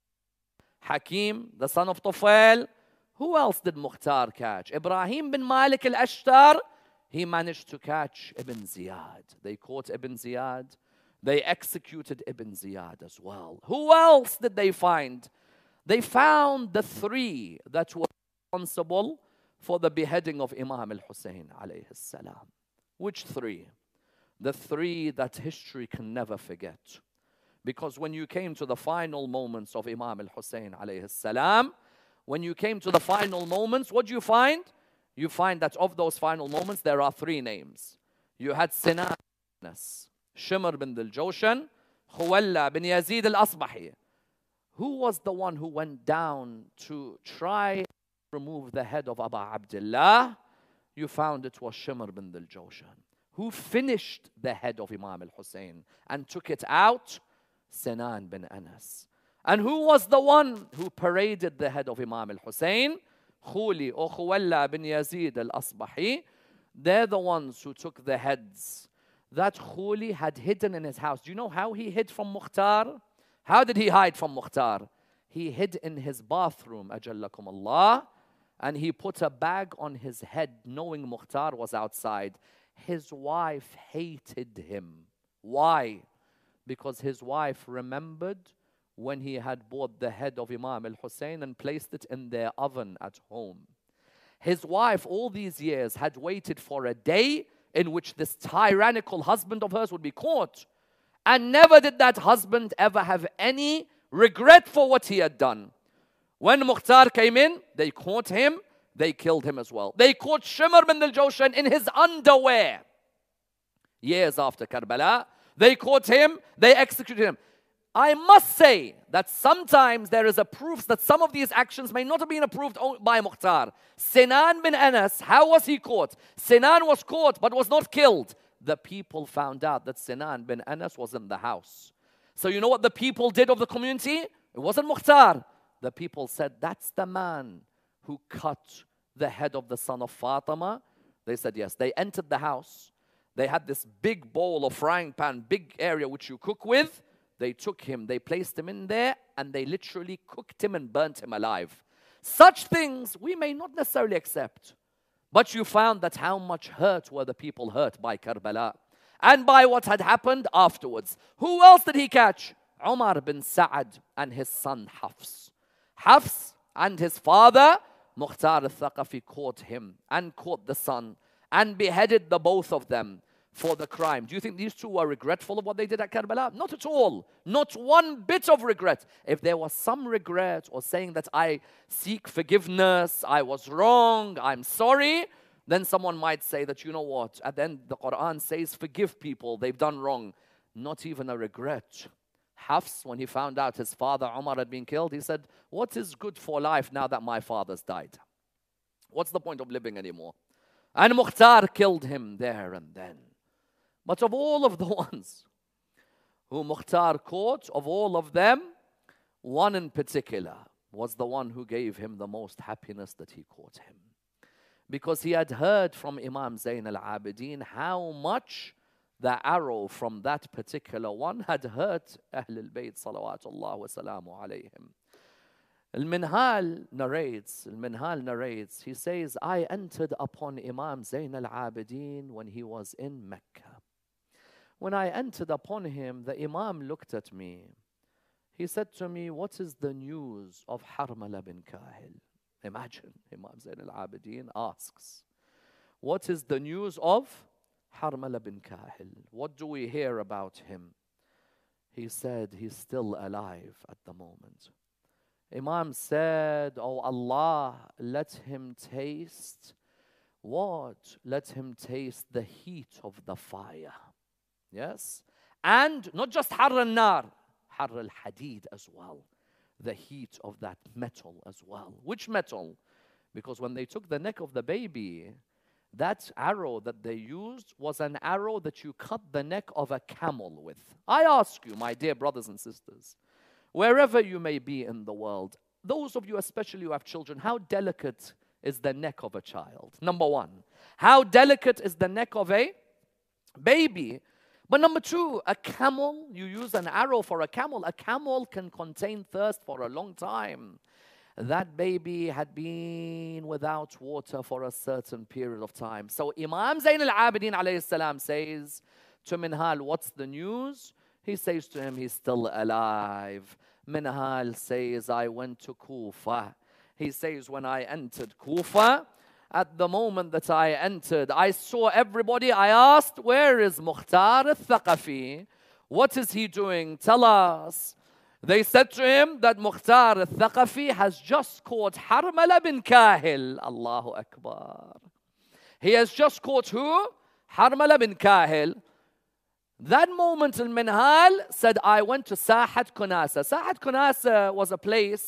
Hakim, the son of Tufail. Who else did Mukhtar catch? Ibrahim bin Malik al-Ashtar. He managed to catch Ibn Ziyad. They caught Ibn Ziyad. They executed Ibn Ziyad as well. Who else did they find? They found the 3 that were responsible for the beheading of Imam al-Hussein alayhi salam. Which 3? The 3 that history can never forget. Because when you came to the final moments of Imam al-Hussein alayhi salam, when you came to the final moments, what do you find? You find that of those final moments, there are 3 names. You had Sinan, Shimr bin Dil-Jawshan, Khuwalla bin Yazid al-Asbahi. Who was the one who went down to try remove the head of Abu Abdullah, you found it was Shimr bin al-Jawshan. Who finished the head of Imam al-Hussein and took it out? Sinan bin Anas. And who was the one who paraded the head of Imam al-Hussein? Khuli or Khuwalla bin Yazid al-Asbahi. They're the ones who took the heads that Khuli had hidden in his house. Do you know how he hid from Mukhtar? How did he hide from Mukhtar? He hid in his bathroom, ajallakum Allah, and he put a bag on his head knowing Mukhtar was outside. His wife hated him. Why? Because his wife remembered when he had bought the head of Imam al-Hussein and placed it in their oven at home. His wife all these years had waited for a day in which this tyrannical husband of hers would be caught. And never did that husband ever have any regret for what he had done. When Mukhtar came in, they caught him, they killed him as well. They caught Shimr bin al-Jawshan in his underwear. Years after Karbala, they caught him, they executed him. I must say that sometimes there is a proof that some of these actions may not have been approved by Mukhtar. Sinan bin Anas, how was he caught? Sinan was caught but was not killed. The people found out that Sinan bin Anas was in the house. So you know what the people did of the community? It wasn't Mukhtar. The people said, that's the man who cut the head of the son of Fatima. They said yes. They entered the house. They had this big bowl or frying pan, big area which you cook with. They took him, they placed him in there, and they literally cooked him and burnt him alive. Such things we may not necessarily accept. But you found that how much hurt were the people hurt by Karbala and by what had happened afterwards. Who else did he catch? Umar bin Sa'ad and his son Hafs. Hafs and his father, Mukhtar al-Thaqafi, caught him and caught the son and beheaded the both of them for the crime. Do you think these two were regretful of what they did at Karbala? Not at all. Not one bit of regret. If there was some regret or saying that I seek forgiveness, I was wrong, I'm sorry, then someone might say that, you know what, at the end the Quran says forgive people, they've done wrong. Not even a regret. Hafs, when he found out his father Umar had been killed, he said, what is good for life now that my father's died? What's the point of living anymore? And Mukhtar killed him there and then. But of all of the ones who Mukhtar caught, of all of them, one in particular was the one who gave him the most happiness that he caught him. Because he had heard from Imam Zayn al-Abidin how much the arrow from that particular one had hurt Ahl al-Bayt salawatullah wa salamu alayhim. Al-Minhal narrates, he says, I entered upon Imam Zayn al-Abidin when he was in Mecca. When I entered upon him, the Imam looked at me. He said to me, what is the news of Harmala bin Kahil? Imagine, Imam Zayn al-Abidin asks, what is the news of Harmala bin Kahil? What do we hear about him? He said, he's still alive at the moment. Imam said, oh Allah, let him taste what? Let him taste the heat of the fire. Yes? And not just har al-nar, har al-hadid as well. The heat of that metal as well. Which metal? Because when they took the neck of the baby, that arrow that they used was an arrow that you cut the neck of a camel with. I ask you, my dear brothers and sisters, wherever you may be in the world, those of you especially who have children, how delicate is the neck of a child? Number one. How delicate is the neck of a baby? But number two, a camel, you use an arrow for a camel. A camel can contain thirst for a long time. That baby had been without water for a certain period of time. So Imam Zayn al-Abidin alayhi salam says to Minhal, what's the news? He says to him, he's still alive. Minhal says, I went to Kufa. He says, when I entered Kufa, at the moment that I entered, I saw everybody. I asked, where is Mukhtar al-Thaqafi? What is he doing? Tell us. They said to him that Mukhtar al-Thaqafi has just caught Harmala bin Kahil. Allahu Akbar. He has just caught who? Harmala bin Kahil. That moment, Al-Minhal said, I went to Sahat Kunasa. Sahat Kunasa was a place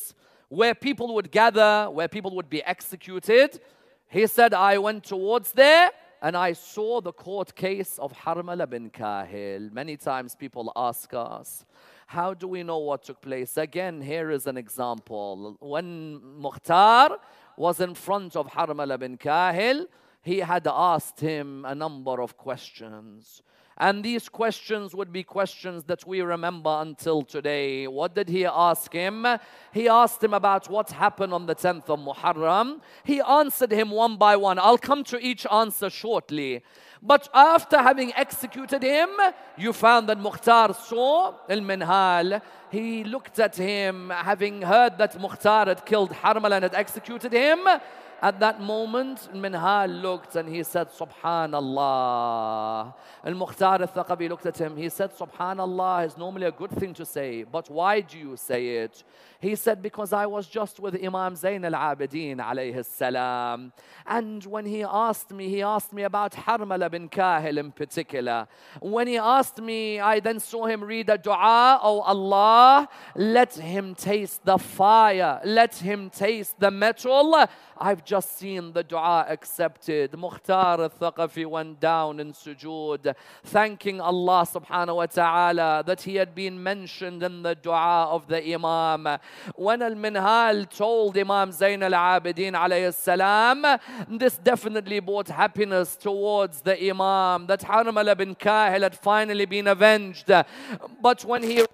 where people would gather, where people would be executed. He said, I went towards there and I saw the court case of Harmala bin Kahil. Many times people ask us, how do we know what took place? Again, here is an example. When Mukhtar was in front of Harmala bin Kahil, he had asked him a number of questions. And these questions would be questions that we remember until today. What did he ask him? He asked him about what happened on the 10th of Muharram. He answered him one by one. I'll come to each answer shortly. But after having executed him, you found that Mukhtar saw Al-Minhal. He looked at him, having heard that Mukhtar had killed Harmala and had executed him. At that moment, Minhal looked and he said, Subhanallah. Al-Mukhtar al-Thaqafi looked at him. He said, Subhanallah is normally a good thing to say, but why do you say it? He said, because I was just with Imam Zayn al-Abidin alayhi salam. And when he asked me about Harmala bin Kahil in particular. When he asked me, I then saw him read a dua, oh Allah, let him taste the fire, let him taste the metal. I've just seen the dua accepted. Mukhtar al-Thaqafi went down in sujood, thanking Allah subhanahu wa ta'ala that he had been mentioned in the dua of the Imam. When Al-Minhal told Imam Zayn al-Abidin alayhi salam, this definitely brought happiness towards the Imam, that Harmala bin Kahil had finally been avenged. But when he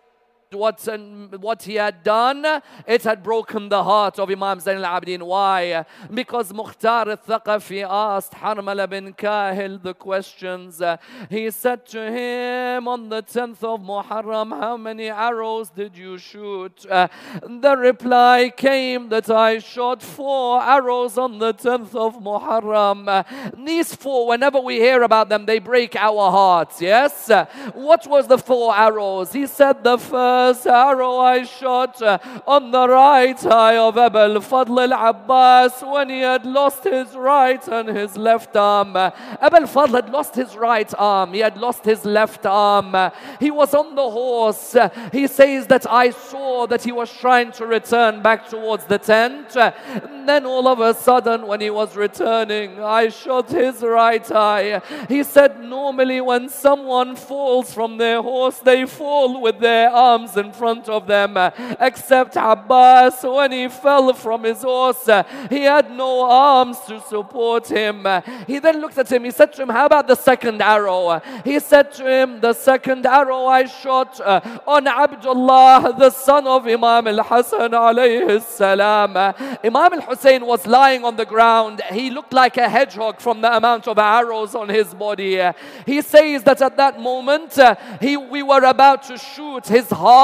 what he had done, it had broken the heart of Imam Zayn al-Abidin. Why? Because Mukhtar al-Thaqafi asked Harmala bin Kahil the questions. He said to him, on the 10th of Muharram, how many arrows did you shoot? The reply came that I shot 4 arrows on the 10th of Muharram. These 4, whenever we hear about them, they break our hearts, yes? What was the 4 arrows? He said the first arrow I shot on the right eye of Abu al-Fadl al-Abbas when he had lost his right and his left arm. Abu al-Fadl had lost his right arm. He had lost his left arm. He was on the horse. He says that I saw that he was trying to return back towards the tent. And then all of a sudden, when he was returning, I shot his right eye. He said normally when someone falls from their horse, they fall with their arms in front of them, except Abbas. When he fell from his horse, he had no arms to support him. He then looked at him. He said to him, how about the second arrow? He said to him, the second arrow I shot on Abdullah, the son of Imam al-Hasan alayhi salam. Imam al-Hussein was lying on the ground. He looked like a hedgehog from the amount of arrows on his body. He says that at that moment, we were about to shoot his heart.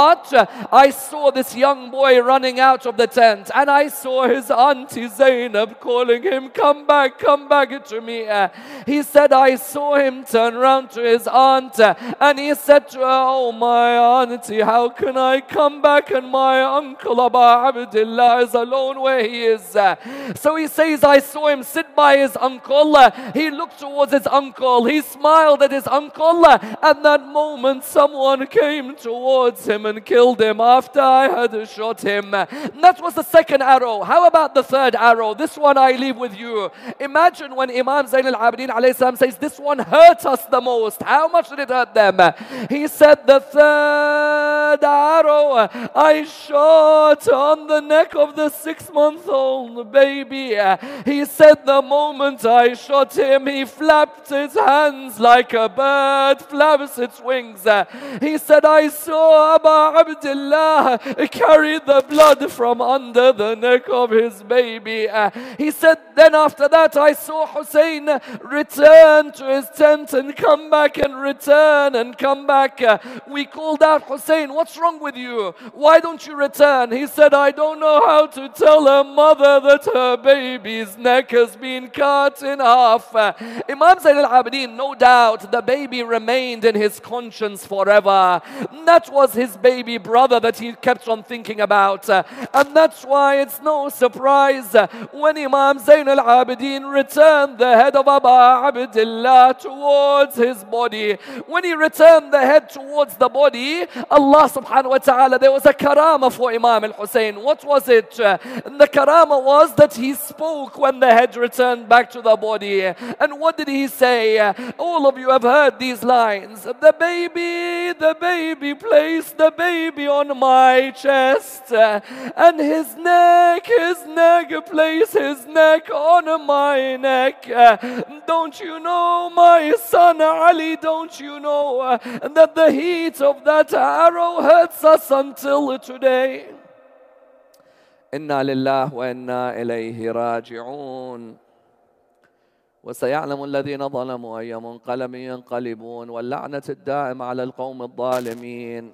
I saw this young boy running out of the tent, and I saw his auntie Zainab calling him, come back to me. He said, I saw him turn around to his aunt, and he said to her, oh my auntie, how can I come back and my uncle Abu Abdullah is alone where he is? So he says, I saw him sit by his uncle. He looked towards his uncle. He smiled at his uncle. At that moment, someone came towards him and killed him after I had shot him. That was the second arrow. How about the third arrow? This one I leave with you. Imagine when Imam Zayn al-Abidin alayhi salam says, this one hurt us the most. How much did it hurt them? He said, the third arrow I shot on the neck of the 6-month-old baby. He said, the moment I shot him, he flapped his hands like a bird flaps its wings. He said, I saw Abu Abdullah carry the blood from under the neck of his baby. He said, then after that I saw Hussein return to his tent and come back and return and come back. We called out, Hussein, what's wrong with you? Why don't you return? He said, I don't know how to tell her mother that her baby's neck has been cut in half. Imam Zayn al-Abidin, no doubt the baby remained in his conscience forever. That was his his baby brother that he kept on thinking about. And that's why it's no surprise when Imam Zayn al-Abidin returned the head of Abu Abdullah towards his body. When he returned the head towards the body, Allah subhanahu wa ta'ala, there was a karama for Imam al-Hussein. What was it? And the karama was that he spoke when the head returned back to the body. And what did he say? All of you have heard these lines. The baby placed the baby on my chest, and his neck placed his neck on my neck. Don't you know, my son Ali, don't you know that the heat of that arrow hurts us until today? Inna lillah wa inna ilayhi raji'un. وسيعلم الذين ظلموا أي منقلب ينقلبون واللعنة الدائمة على القوم الظالمين.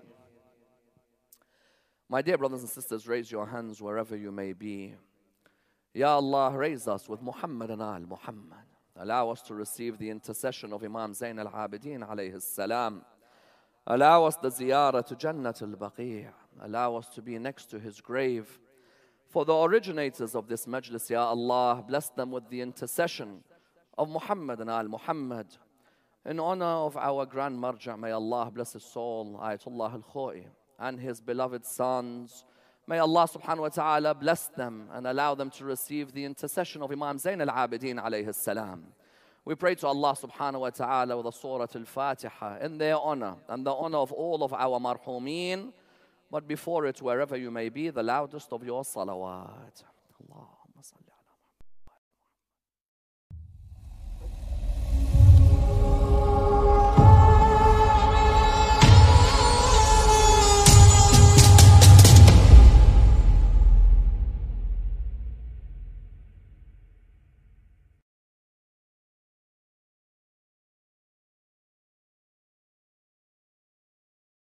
My dear brothers and sisters, raise your hands wherever you may be. Ya Allah, raise us with Muhammad and Al Muhammad. Allow us to receive the intercession of Imam Zayn al-Abidin alayhi salam. Allow us the ziyarah to Jannat al-Baqi'. Allow us to be next to his grave. For the originators of this majlis, Ya Allah, bless them with the intercession of Muhammad and Al Muhammad. In honor of our grand marja', may Allah bless his soul, Ayatollah al-Khoi, and his beloved sons. May Allah subhanahu wa ta'ala bless them and allow them to receive the intercession of Imam Zayn al-Abidin alayhi salam. We pray to Allah subhanahu wa ta'ala with the Surah Al-Fatiha in their honor and the honor of all of our marhumeen. But before it, wherever you may be, the loudest of your salawat. Allahumma salli.